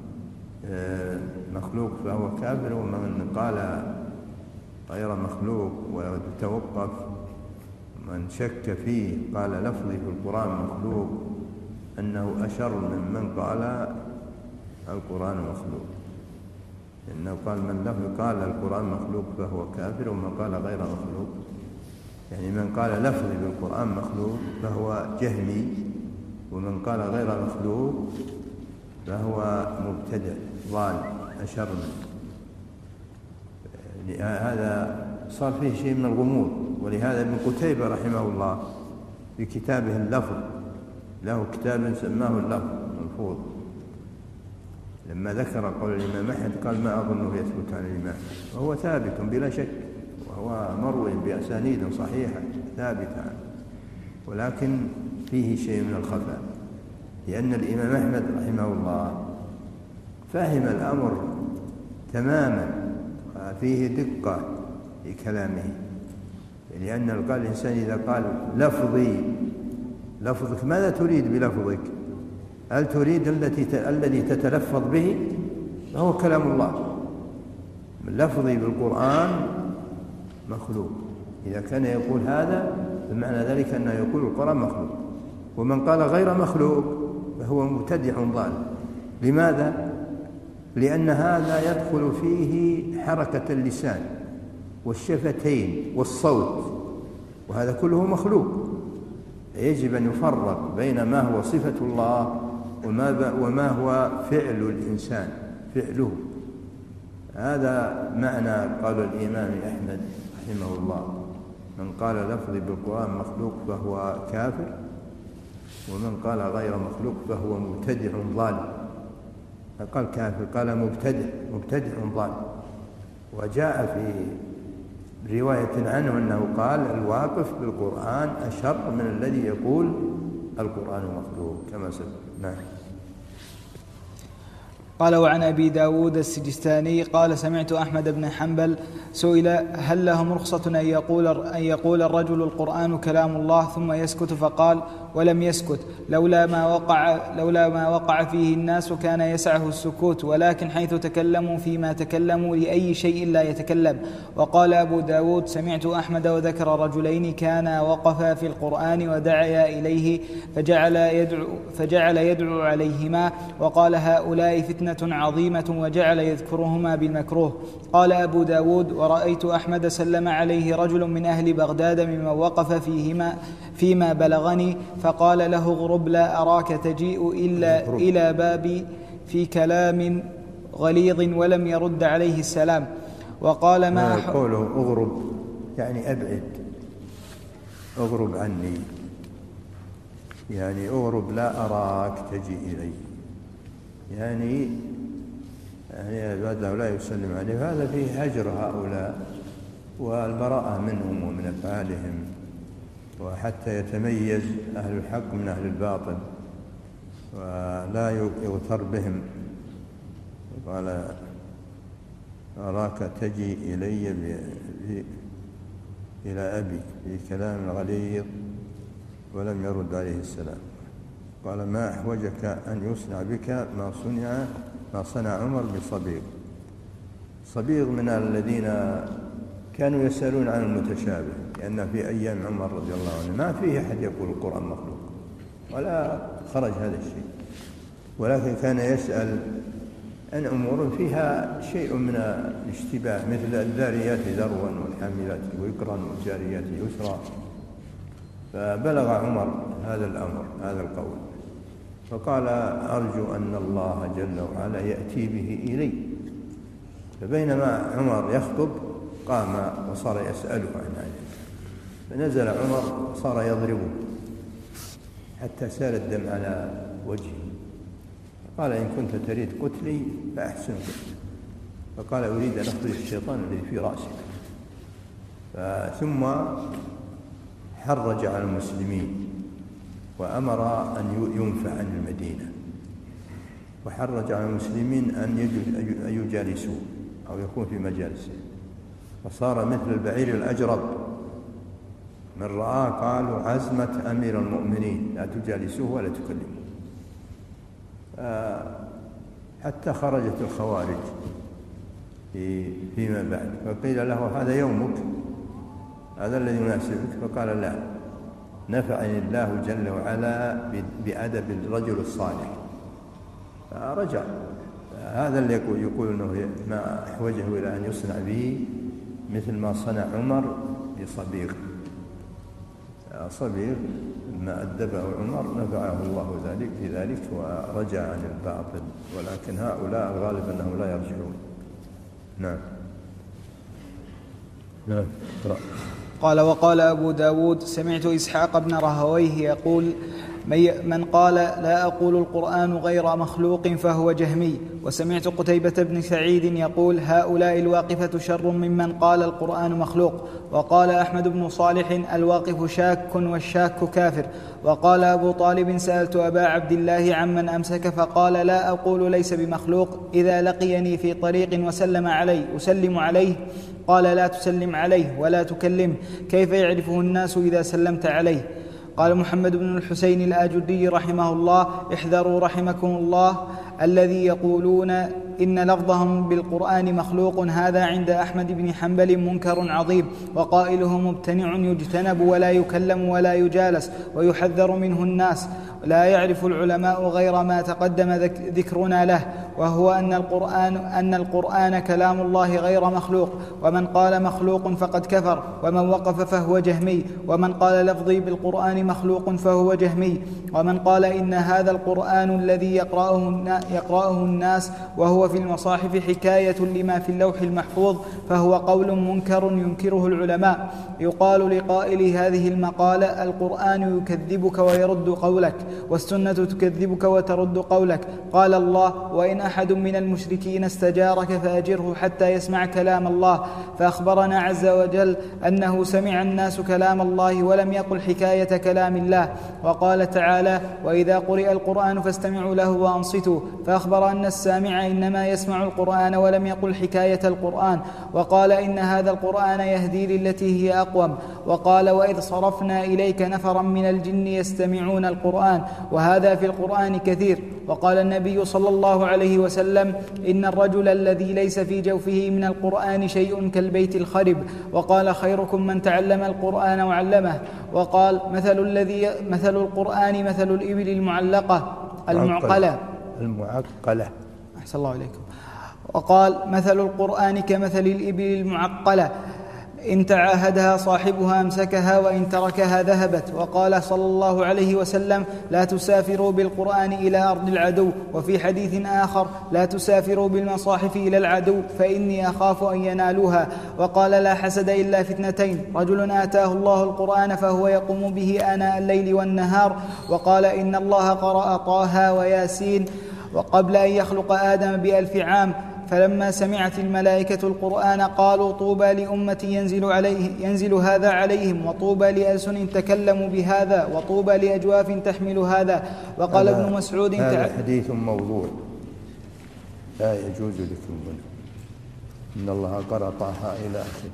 مخلوق فهو كافر، ومن قال غير مخلوق وتوقف من شك فيه قال لفظي في القرآن مخلوق أنه أشر من من قال القرآن مخلوق. إنه قال من لفظ قال القرآن مخلوق فهو كافر، ومن قال غير مخلوق، يعني من قال لفظي بالقرآن مخلوق فهو جهمي ومن قال غير مخلوق فهو مبتدع ضال أشر منه. هذا صار فيه شيء من الغموض. ولهذا ابن قتيبة رحمه الله في كتابه اللفظ، له كتاب سماه اللفظ الملفوظ، لما ذكر قول الإمام أحمد قال ما أظنه يثبت عن الإمام، وهو ثابت بلا شك، وهو مروي بأسانيد صحيحة ثابتة، ولكن فيه شيء من الخفاء، لأن الإمام أحمد رحمه الله فهم الأمر تماما، فيه دقة في كلامه، لأن قال الإنسان إذا قال لفظي لفظك ماذا تريد بلفظك؟ هل تريد التي الذي تتلفظ به؟ فهو كلام الله. لفظي بالقرآن مخلوق، إذا كان يقول هذا فمعنى ذلك أنه يقول القرآن مخلوق. ومن قال غير مخلوق فهو مبتدع ضال. لماذا؟ لأن هذا يدخل فيه حركة اللسان والشفتين والصوت، وهذا كله مخلوق. يجب أن يفرق بين ما هو صفة الله وما, وما هو فعل الإنسان فعله. هذا معنى قال الإمام أحمد رحمه الله: من قال لفظي بالقرآن مخلوق فهو كافر، ومن قال غير مخلوق فهو مبتدع ضال. فقال كافر، قال مبتدع مبتدع ضال. وجاء في رواية عنه أنه قال الواقف بالقرآن أشر من الذي يقول القرآن مخلوق كما سبق. نعم. قال: وعن أبي داود السجستاني قال: سمعت أحمد بن حنبل سئل: هل لهم رخصة أن يقول, أن يقول الرجل القرآن كلام الله ثم يسكت؟ فقال: ولم يسكت، لولا ما وقع, لولا ما وقع فيه الناس كان يسعه السكوت، ولكن حيث تكلموا فيما تكلموا لأي شيء لا يتكلم. وقال أبو داود: سمعت أحمد وذكر رجلين كانا وقفا في القرآن ودعيا إليه فجعل يدعو, فجعل يدعو عليهما، وقال: هؤلاء فتنة عظيمة، وجعل يذكرهما بالمكروه. قال أبو داود: ورأيت أحمد سلم عليه رجل من أهل بغداد ممن وقف فيهما فيما بلغني، فقال له: اغرب، لا أراك تجيء إلا إلى بابي في كلام غليظ، ولم يرد عليه السلام. وقال: ما قوله اغرب يعني أبعد، اغرب عني، يعني اغرب لا أراك تجي إلي، يعني يعني لا يسلم عليه. هذا فيه هجر هؤلاء والبراءة منهم ومن أفعالهم، وحتى يتميز أهل الحق من أهل الباطل ولا يغتر بهم. قال: أراك تجي إلي إلى أبي في كلام غليظ ولم يرد عليه السلام. قال: ما أحوجك أن يصنع بك ما صنع ما صنع عمر بصبيغ. صبيغ من الذين كانوا يسألون عن المتشابه، لأن في أيام عمر رضي الله عنه ما فيه أحد يقول القرآن مخلوق ولا خرج هذا الشيء، ولكن كان يسأل عن أمور فيها شيء من الاشتباه، مثل الذاريات ذروا والحاملات وقرا والجاريات يسرا. فبلغ عمر هذا الأمر هذا القول، فقال: أرجو أن الله جل وعلا يأتي به إلي. فبينما عمر يخطب قام وصار يسأله عن ذلك، فنزل عمر صار يضربه حتى سال الدم على وجهه. قال: إن كنت تريد قتلي فأحسن قتلي. فقال: أريد أن أخرج الشيطان الذي في رأسك. ثم حرج على المسلمين وأمر أن ينفى عن المدينة، وحرج على المسلمين أن يجالسوه أو يكون في مجالسه، فصار مثل البعير الأجرب، من رآه قالوا: عزمة أمير المؤمنين، لا تجالسوه ولا تكلموه. حتى خرجت الخوارج فيما بعد، فقيل له: هذا يومك، هذا الذي يناسبك. فقال: لا، نفعني الله جل وعلا بأدب الرجل الصالح. فرجع. هذا اللي يقول, يقول أنه ما أحوجه إلى أن يصنع به مثل ما صنع عمر بصبيغ. صغير ما أدبه عمر نفعه الله ذلك في ذلك ورجع عن الباطل، ولكن هؤلاء الغالب أنهم لا يرجعون. نعم. نعم. قال وقال أبو داود سمعت إسحاق بن رهويه يقول من قال لا أقول القرآن غير مخلوق فهو جهمي. وسمعت قتيبة بن سعيد يقول هؤلاء الواقفة شر ممن قال القرآن مخلوق. وقال أحمد بن صالح الواقف شاك والشاك كافر. وقال أبو طالب سألت أبا عبد الله عمن أمسك فقال لا أقول ليس بمخلوق إذا لقيني في طريق وسلم علي أسلم عليه. قال لا تسلم عليه ولا تكلم، كيف يعرفه الناس إذا سلمت عليه؟ قال محمد بن الحسين الآجدي رحمه الله احذروا رحمكم الله الذي يقولون إن لفظهم بالقرآن مخلوق، هذا عند أحمد بن حنبل منكر عظيم، وقائله مبتنع يجتنب ولا يكلم ولا يجالس ويحذر منه الناس. لا يعرف العلماء غير ما تقدم ذكرنا له، وهو أن القرآن, أن القرآن كلام الله غير مخلوق. ومن قال مخلوق فقد كفر، ومن وقف فهو جهمي. ومن قال لفظي بالقرآن مخلوق فهو جهمي. ومن قال إن هذا القرآن الذي يقرأه, يقرأه الناس وهو في المصاحف حكاية لما في اللوح المحفوظ فهو قول منكر ينكره العلماء. يقال لقائل هذه المقالة القرآن يكذبك ويرد قولك، والسنة تكذبك وترد قولك. قال الله وإن أحد من المشركين استجارك فأجره حتى يسمع كلام الله. فأخبرنا عز وجل أنه سمع الناس كلام الله ولم يقل حكاية كلام الله. وقال تعالى وإذا قرئ القرآن فاستمعوا له وأنصتوا. فأخبر أن السامع إنما يسمع القرآن ولم يقل حكاية القرآن. وقال إن هذا القرآن يهدي للتي هي أقوم. وقال وإذ صرفنا إليك نفرا من الجن يستمعون القرآن، وهذا في القرآن كثير. وقال النبي صلى الله عليه وسلم إن الرجل الذي ليس في جوفه من القرآن شيء كالبيت الخرب. وقال خيركم من تعلم القرآن وعلمه. وقال مثل الذي مثل القرآن مثل الإبل المعلقة المعقلة المعقلة أحسن الله عليكم. وقال مثل القرآن كمثل الإبل المعقلة إن تعاهدها صاحبها أمسكها وإن تركها ذهبت. وقال صلى الله عليه وسلم لا تسافروا بالقرآن إلى أرض العدو. وفي حديث آخر لا تسافروا بالمصاحف إلى العدو فإني أخاف أن ينالوها. وقال لا حسد إلا في اثنتين، رجل آتاه الله القرآن فهو يقوم به آناء الليل والنهار. وقال إن الله قرأ طه وياسين وقبل أن يخلق آدم بألف عام، فلما سمعت الملائكة القرآن قالوا طوبى لأمة ينزل, عليه ينزل هذا عليهم، وطوبى لألسن تكلموا بهذا، وطوبى لأجواف تحمل هذا. وقال ابن مسعود هذا حديث موضوع لا يجوز ذكره منه. إن الله قرأ طه إلى آخره.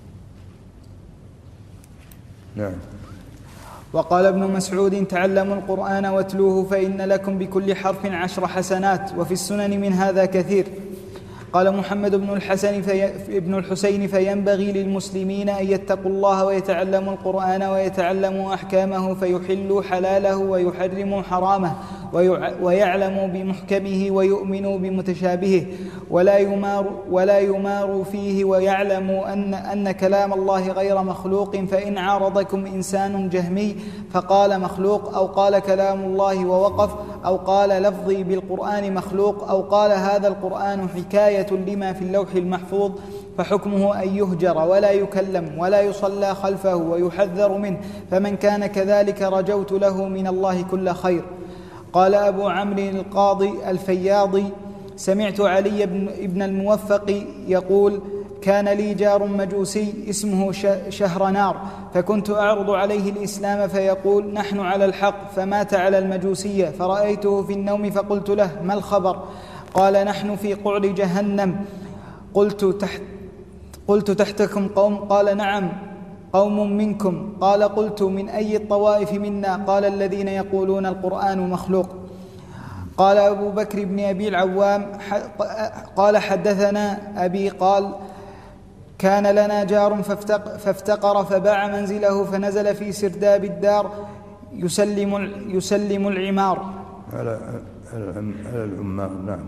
نعم. وقال ابن مسعود تعلموا القرآن واتلوه فإن لكم بكل حرف عشر حسنات، وفي السنن من هذا كثير. قال محمد بن الحسن في ابن الحسين فينبغي للمسلمين أن يتقوا الله ويتعلموا القرآن ويتعلموا أحكامه فيحلوا حلاله ويحرموا حرامه ويعلموا بمحكمه ويؤمنوا بمتشابهه ولا يمار ولا يماروا فيه ويعلموا أن أن كلام الله غير مخلوق. فإن عارضكم إنسان جهمي فقال مخلوق أو قال كلام الله ووقف أو قال لفظي بالقرآن مخلوق أو قال هذا القرآن حكاية لما في اللوح المحفوظ فحكمه أن يهجر ولا يكلم ولا يصلى خلفه ويحذر منه. فمن كان كذلك رجوت له من الله كل خير. قال أبو عمرو القاضي الفياضي سمعت علي بن الموفق يقول كان لي جار مجوسي اسمه شهرنار، فكنت أعرض عليه الإسلام فيقول نحن على الحق، فمات على المجوسية، فرأيته في النوم فقلت له ما الخبر؟ قال نحن في قعر جهنم. قلت تحت قلت تحتكم قوم؟ قال نعم قوم منكم. قال قلت من أي الطوائف منا؟ قال الذين يقولون القرآن مخلوق. قال أبو بكر بن أبي العوام قال حدثنا أبي قال كان لنا جار فافتقر فباع منزله فنزل في سرداب الدار يسلم, يسلم العمار على العمار. نعم.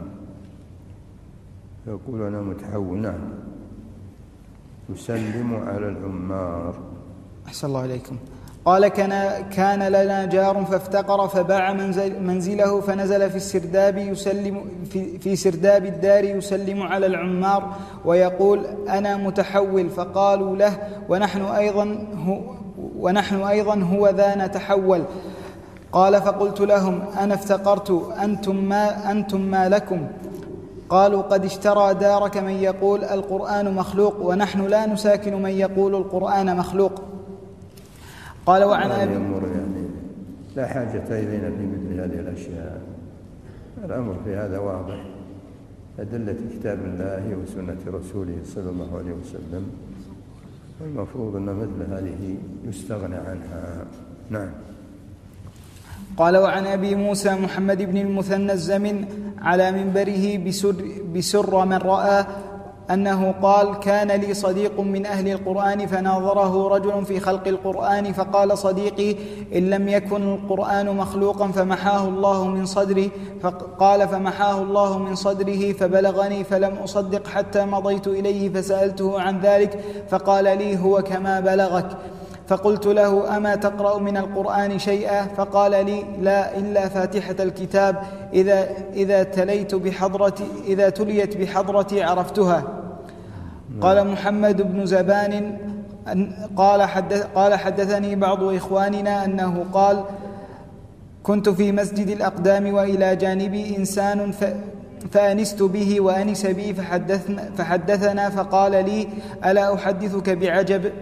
يقول أنا متحول. نعم. يسلم على العمار. أحسن الله إليكم. قال كان, كان لنا جار فافتقر فباع منزل منزله فنزل في السرداب يسلم في, في سرداب الدار يسلم على العمار ويقول أنا متحول، فقالوا له ونحن أيضا هو, ونحن أيضا هو ذا نتحول. قال فقلت لهم أنا افتقرت أنتم ما, أنتم ما لكم؟ قالوا قد اشترى دارك من يقول القرآن مخلوق ونحن لا نساكن من يقول القرآن مخلوق. قال وعن أبي يعني لا حاجة إلينا في مثل هذه الأشياء، الأمر في هذا واضح، أدلة كتاب الله وسنة رسوله صلى الله عليه وسلم، والمفروض أن مثل هذه يستغنى عنها. نعم. قال وعن أبي موسى محمد بن المثنى الزمن على منبره بسر, بسر من رأى أنه قال كان لي صديق من أهل القرآن فناظره رجل في خلق القرآن فقال صديقي إن لم يكن القرآن مخلوقا فمحاه الله من صدري، فقال فمحاه الله من صدره فبلغني فلم أصدق حتى مضيت إليه فسألته عن ذلك فقال لي هو كما بلغك. فقلت له أما تقرأ من القرآن شيئا؟ فقال لي لا إلا فاتحة الكتاب إذا, إذا, تليت بحضرتي إذا تليت بحضرتي عرفتها. قال محمد بن زبان قال, حدث قال حدثني بعض إخواننا أنه قال كنت في مسجد الأقدام وإلى جانبي إنسان فأنست به وأنس بي فحدثنا, فحدثنا فقال لي ألا أحدثك بعجب؟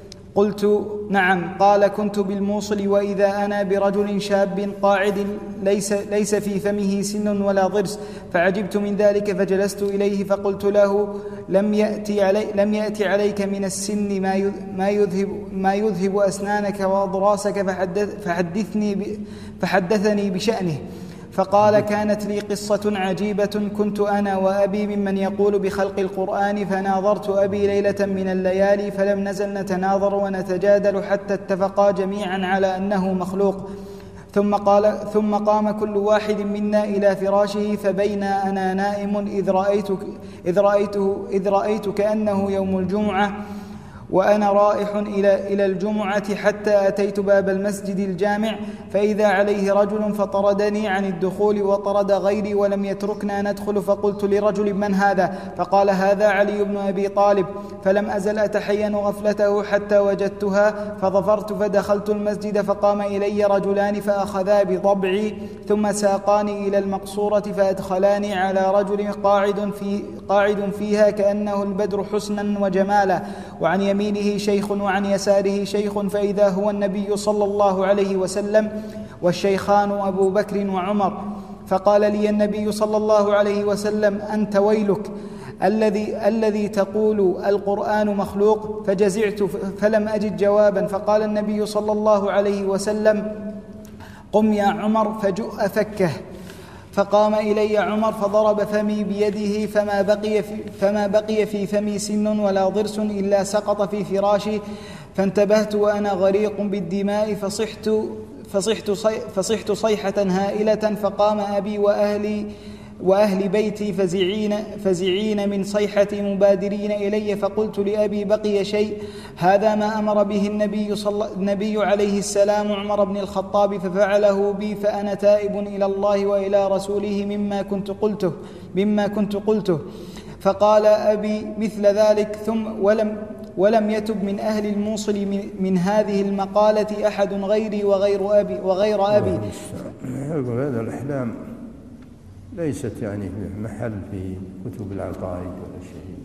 قلت نعم. قال كنت بالموصل وإذا أنا برجل شاب قاعد ليس, ليس في فمه سن ولا ضرس، فعجبت من ذلك فجلست إليه فقلت له لم يأتي, علي لم يأتي عليك من السن ما, ما, يذهب, ما يذهب أسنانك وأضراسك فحدث فحدثني فحدثني بشأنه. فقال كانت لي قصة عجيبة كنت أنا وأبي ممن يقول بخلق القرآن فناظرت أبي ليلة من الليالي فلم نزل نتناظر ونتجادل حتى اتفقا جميعا على أنه مخلوق. ثم, قال ثم قام كل واحد منا إلى فراشه فبينا أنا نائم إذ, رأيت إذ, رأيته إذ رأيت كأنه يوم الجمعة وأنا رائح إلى, إلى الجمعة حتى أتيت باب المسجد الجامع فإذا عليه رجل فطردني عن الدخول وطرد غيري ولم يتركنا ندخل. فقلت لرجل من هذا؟ فقال هذا علي بن أبي طالب. فلم أزل أتحين غفلته حتى وجدتها فظفرت فدخلت المسجد فقام إلي رجلان فأخذا بضبعي ثم ساقاني إلى المقصورة فأدخلاني على رجل قاعد, في قاعد فيها كأنه البدر حسنا وجمالا، وعن يمينه شيخ وعن يساره شيخ فإذا هو النبي صلى الله عليه وسلم والشيخان أبو بكر وعمر. فقال لي النبي صلى الله عليه وسلم أنت ويلك الذي, الذي تقول القرآن مخلوق. فجزعت فلم أجد جوابا. فقال النبي صلى الله عليه وسلم قم يا عمر فجؤ فكه. فقام إلي عمر فضرب فمي بيده فما بقي في, فما بقي في فمي سن ولا ضرس إلا سقط في فراشي. فانتبهت وأنا غريق بالدماء فصحت, فصحت, صي فصحت صيحة هائلة. فقام أبي وأهلي وأهل بيتي فزعين, فزعين من صيحتي مبادرين إلي. فقلت لأبي بقي شيء؟ هذا ما أمر به النبي, صلى النبي عليه السلام عمر بن الخطاب ففعله بي فأنا تائب إلى الله وإلى رسوله مما كنت قلته, مما كنت قلته. فقال أبي مثل ذلك ثم ولم, ولم يتب من أهل الموصل من, من هذه المقالة أحد غيري وغير أبي, وغير أبي. هذا الأحلام ليست يعني في محل في كتب العقائد ولا شيء،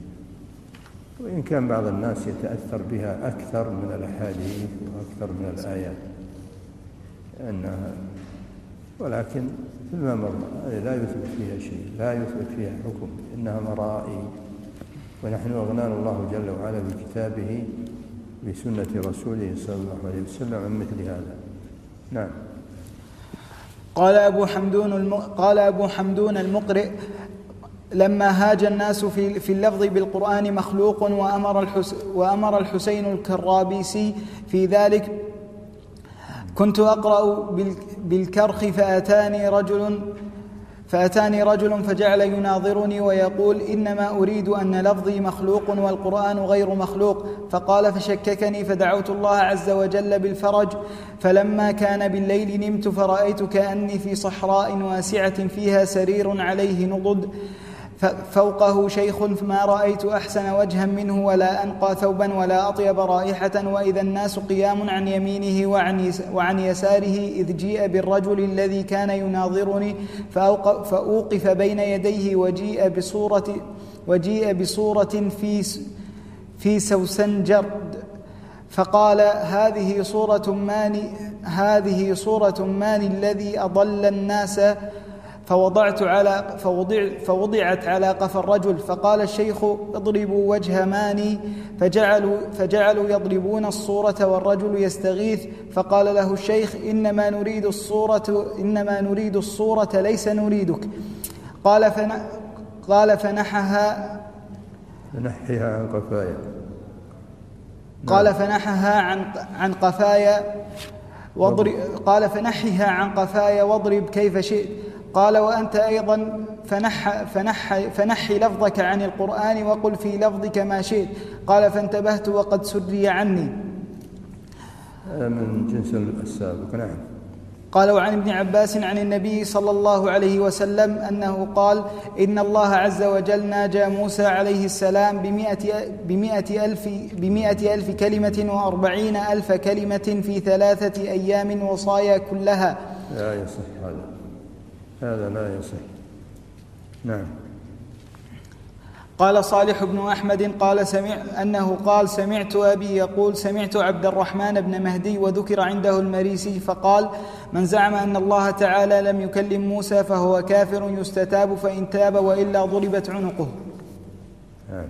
وإن كان بعض الناس يتأثر بها أكثر من الأحاديث وأكثر من الآيات أنها، ولكن في الممر لا يثبت فيها شيء، لا يثبت فيها حكم، إنها مرائي. ونحن أغنانا الله جل وعلا بكتابه بسنة رسوله صلى الله عليه وسلم عن مثل هذا. نعم. قال أبو حمدون الم... قال أبو حمدون المقرئ لما هاج الناس في, في اللفظ بالقرآن مخلوق وأمر, الحس... وأمر الحسين الكرابيسي في ذلك كنت أقرأ بال... بالكرخ فأتاني رجل فأتاني رجل فجعل يناظرني ويقول إنما أريد أن لفظي مخلوق والقرآن غير مخلوق. فقال فشككني فدعوت الله عز وجل بالفرج. فلما كان بالليل نمت فرأيت كأني في صحراء واسعة فيها سرير عليه نضد فوقه شيخ ما رأيت أحسن وجها منه ولا أنقى ثوبا ولا أطيب رائحة، وإذا الناس قيام عن يمينه وعن يساره، إذ جيء بالرجل الذي كان يناظرني فأوقف بين يديه وجيء بصورة, وجيء بصورة في, في سوسنجر فقال هذه صورة ماني هذه صورة ماني الذي أضل الناس. فوضعت على فوضع فوضعت على قفا الرجل. فقال الشيخ اضربوا وجه ماني، فجعلوا, فجعلوا يضربون الصورة والرجل يستغيث. فقال له الشيخ إنما نريد الصورة إنما نريد الصورة ليس نريدك. قال فن قال فنحها فنحها عن قفايا قال فنحها عن عن قفايا واضرب قال فنحها عن قفايا واضرب كيف شئت. قال وأنت أيضا فنح فنح فنحي لفظك عن القرآن وقل في لفظك ما شئت. قال فانتبهت وقد سري عني. من جنس السابق. نعم. قال وعن ابن عباس عن النبي صلى الله عليه وسلم أنه قال إن الله عز وجل ناجى موسى عليه السلام بمئة, بمئة, ألف, بمئة ألف كلمة وأربعين ألف كلمة في ثلاثة أيام وصايا كلها. لا يصح هذا هذا لا يصح. نعم. قال صالح بن أحمد قال سمع أنه قال سمعت أبي يقول سمعت عبد الرحمن بن مهدي وذكر عنده المريسي فقال من زعم أن الله تعالى لم يكلم موسى فهو كافر يستتاب فإن تاب وإلا ضربت عنقه. نعم.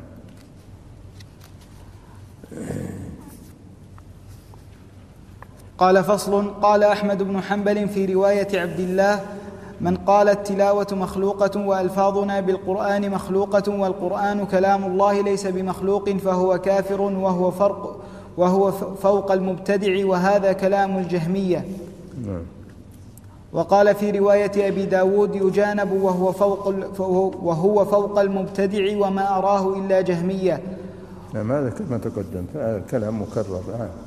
قال فصل. قال أحمد بن حنبل في رواية عبد الله من قال التلاوة مخلوقة وألفاظنا بالقرآن مخلوقة والقرآن كلام الله ليس بمخلوق فهو كافر وهو فرق وهو فوق المبتدع وهذا كلام الجهمية. وقال في رواية أبي داود يجانب وهو فوق, وهو فوق المبتدع وما أراه إلا جهمية. نعم هذا كما تقدم كلام مكرر.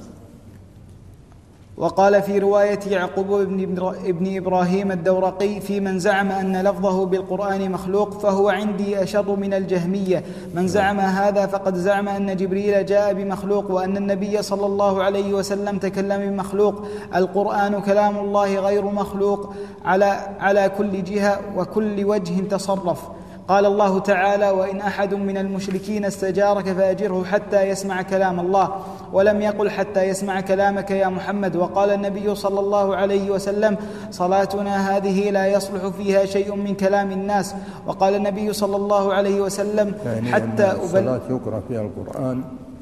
وقال في رواية يعقوب بن إبراهيم الدورقي في من زعم أن لفظه بالقرآن مخلوق فهو عندي أشر من الجهمية. من زعم هذا فقد زعم أن جبريل جاء بمخلوق وأن النبي صلى الله عليه وسلم تكلم بمخلوق. القرآن كلام الله غير مخلوق على, على كل جهة وكل وجه تصرف. قال الله تعالى وإن أحد من المشركين استجارك فأجره حتى يسمع كلام الله، ولم يقل حتى يسمع كلامك يا محمد. وقال النبي صلى الله عليه وسلم صلاتنا هذه لا يصلح فيها شيء من كلام الناس. وقال النبي صلى الله عليه وسلم يعني حتى الصلاة يقرأ فيها القرآن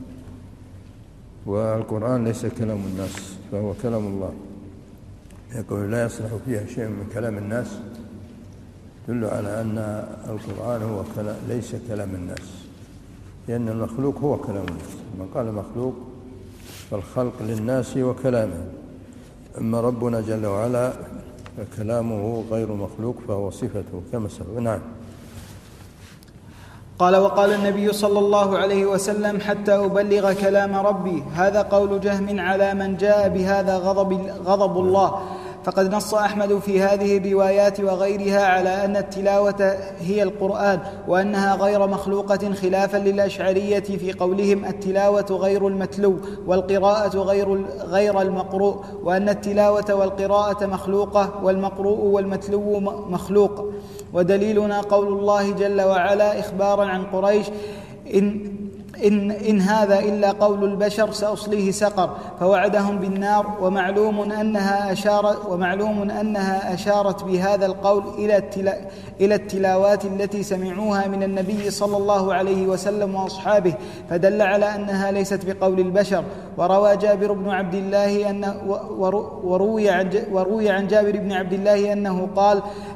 والقرآن ليس كلام الناس فهو كلام الله. يقول لا يصلح فيها شيء من كلام الناس يدل على أن القرآن هو كلام ليس كلام الناس، لأن المخلوق هو كلام الناس. من قال مخلوق فالخلق للناس وكلامه، أما ربنا جل وعلا فكلامه غير مخلوق فهو صفته كما سبق. نعم. قال وقال النبي صلى الله عليه وسلم حتى أبلغ كلام ربي. هذا قول جهم على من جاء بهذا غضب, غضب الله. فقد نص أحمد في هذه الروايات وغيرها على أن التلاوة هي القرآن وأنها غير مخلوقة خلافا للأشعرية في قولهم التلاوة غير المتلو والقراءة غير, غير المقروء، وأن التلاوة والقراءة مخلوقة والمقروء والمتلو مخلوق. ودليلنا قول الله جل وعلا إخبارا عن قريش إن إن, إن هذا إلا قول البشر سأصليه سقر، فوعدهم بالنار. ومعلوم أنها أشارت, ومعلوم أنها أشارت بهذا القول إلى, التلا إلى التلاوات التي سمعوها من النبي صلى الله عليه وسلم وأصحابه، فدل على أنها ليست بقول البشر. وروى جابر بن عبد الله أن وروي عن, وروي عن جابر بن عبد الله أنه قال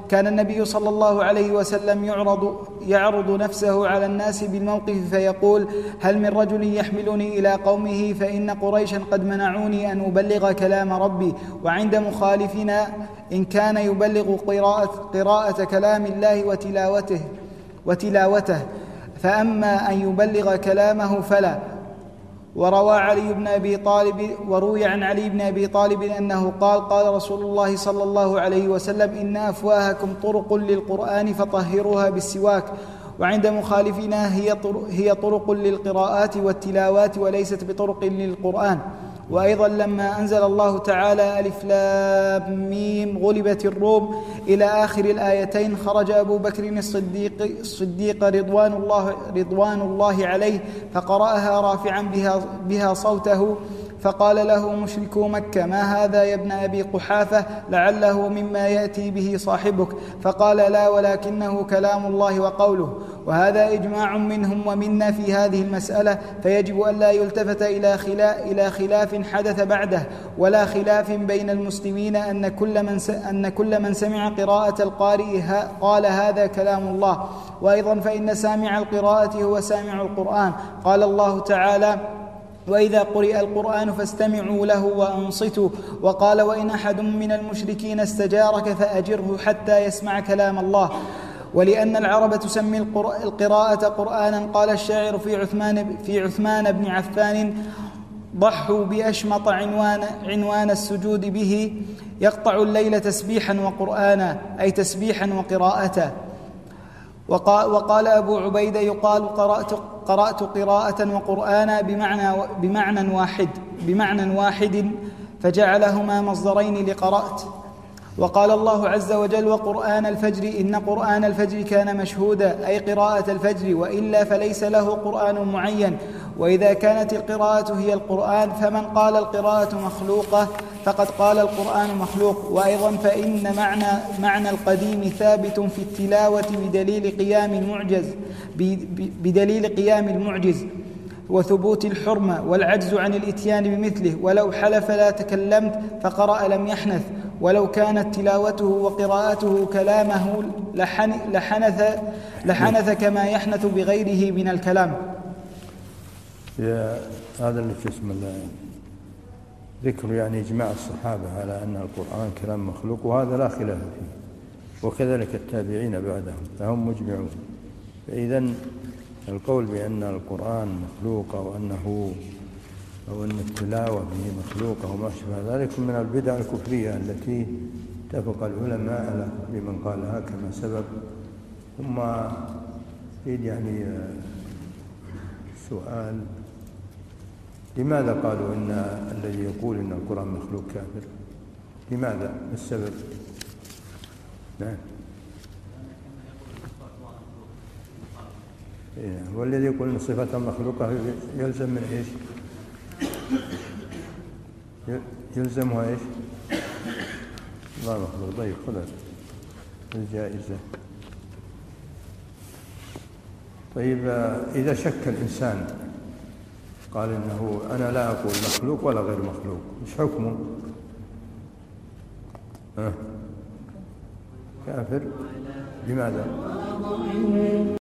كان النبي صلى الله عليه وسلم يعرض, يعرض نفسه على الناس بالموقف فيقول: هل من رجل يحملني إلى قومه فإن قريشا قد منعوني أن أبلغ كلام ربي. وعند مخالفنا إن كان يبلغ قراءة, قراءة كلام الله وتلاوته, وتلاوته فأما أن يبلغ كلامه فلا. وروى علي بن أبي طالب وروي عن علي بن أبي طالب أنه قال: قال رسول الله صلى الله عليه وسلم: إن أفواهكم طرق للقرآن فطهروها بالسواك. وعند مخالفنا هي هي طرق للقراءات والتلاوات وليست بطرق للقرآن. وأيضا لما أنزل الله تعالى ألف لام ميم غلبت الروم إلى آخر الآيتين خرج أبو بكر الصديق, الصديق رضوان, الله رضوان الله عليه فقرأها رافعا بها, بها صوته، فقال له مشركو مكة: ما هذا يا ابن أبي قحافة؟ لعله مما يأتي به صاحبك. فقال: لا، ولكنه كلام الله وقوله. وهذا إجماع منهم ومنا في هذه المسألة، فيجب أن لا يلتفت إلى, خلا إلى خلاف حدث بعده، ولا خلاف بين المسلمين أن كل من, أن كل من سمع قراءة القارئ قال هذا كلام الله. وأيضا فإن سامع القراءة هو سامع القرآن. قال الله تعالى: وإذا قرئ القرآن فاستمعوا له وأنصتوا. وقال: وإن أحد من المشركين استجارك فأجره حتى يسمع كلام الله. ولأن العرب تسمي القراءة قرآنا، قال الشاعر في عثمان, في عثمان بن عفان: ضحوا بأشمط عنوان, عنوان السجود به يقطع الليل تسبيحا وقرآنا، أي تسبيحا وقراءة. وقال أبو عبيدة: يقال قرأت, قرأت قراءة وقرآنا بمعنى, بمعنى, واحد بمعنى واحد فجعلهما مصدرين لقرأت. وقال الله عز وجل: وقرآن الفجر إن قرآن الفجر كان مشهودا، أي قراءة الفجر، وإلا فليس له قرآن معين. وإذا كانت القراءة هي القرآن فمن قال القراءة مخلوقة فقد قال القرآن مخلوق. وأيضا فإن معنى, معنى القديم ثابت في التلاوة بدليل قيام المعجز بدليل قيام المعجز وثبوت الحرمة والعجز عن الإتيان بمثله. ولو حلف لا تكلمت فقرأ لم يحنث، ولو كانت تلاوته وقراءته كلامه لحنث, لحنث كما يحنث بغيره من الكلام. هذا اللي في اسم الله ذكر يعني إجماع الصحابة على أن القرآن كلام مخلوق، وهذا لا خلاف فيه، وكذلك التابعين بعدهم فهم مجمعون. فإذا القول بأن القرآن مخلوق أو أنه أو أن التلاوة به مخلوقة وما شابه ذلك من البدع الكفرية التي اتفق العلماء على بمن قالها كما سبب. ثم يريد يعني سؤال: لماذا قالوا إن الذي يقول إن القرآن مخلوق كافر؟ لماذا؟ ما السبب؟ نعم. والذي يقول إن صفة مخلوقة يلزم من إيش؟ يلزمها إيش؟ الله مخلوق. طيب خذ الجائزة. طيب إذا شك الإنسان قال إنه أنا لا أقول مخلوق ولا غير مخلوق، إيش حكمه؟ أه؟ كافر. لماذا؟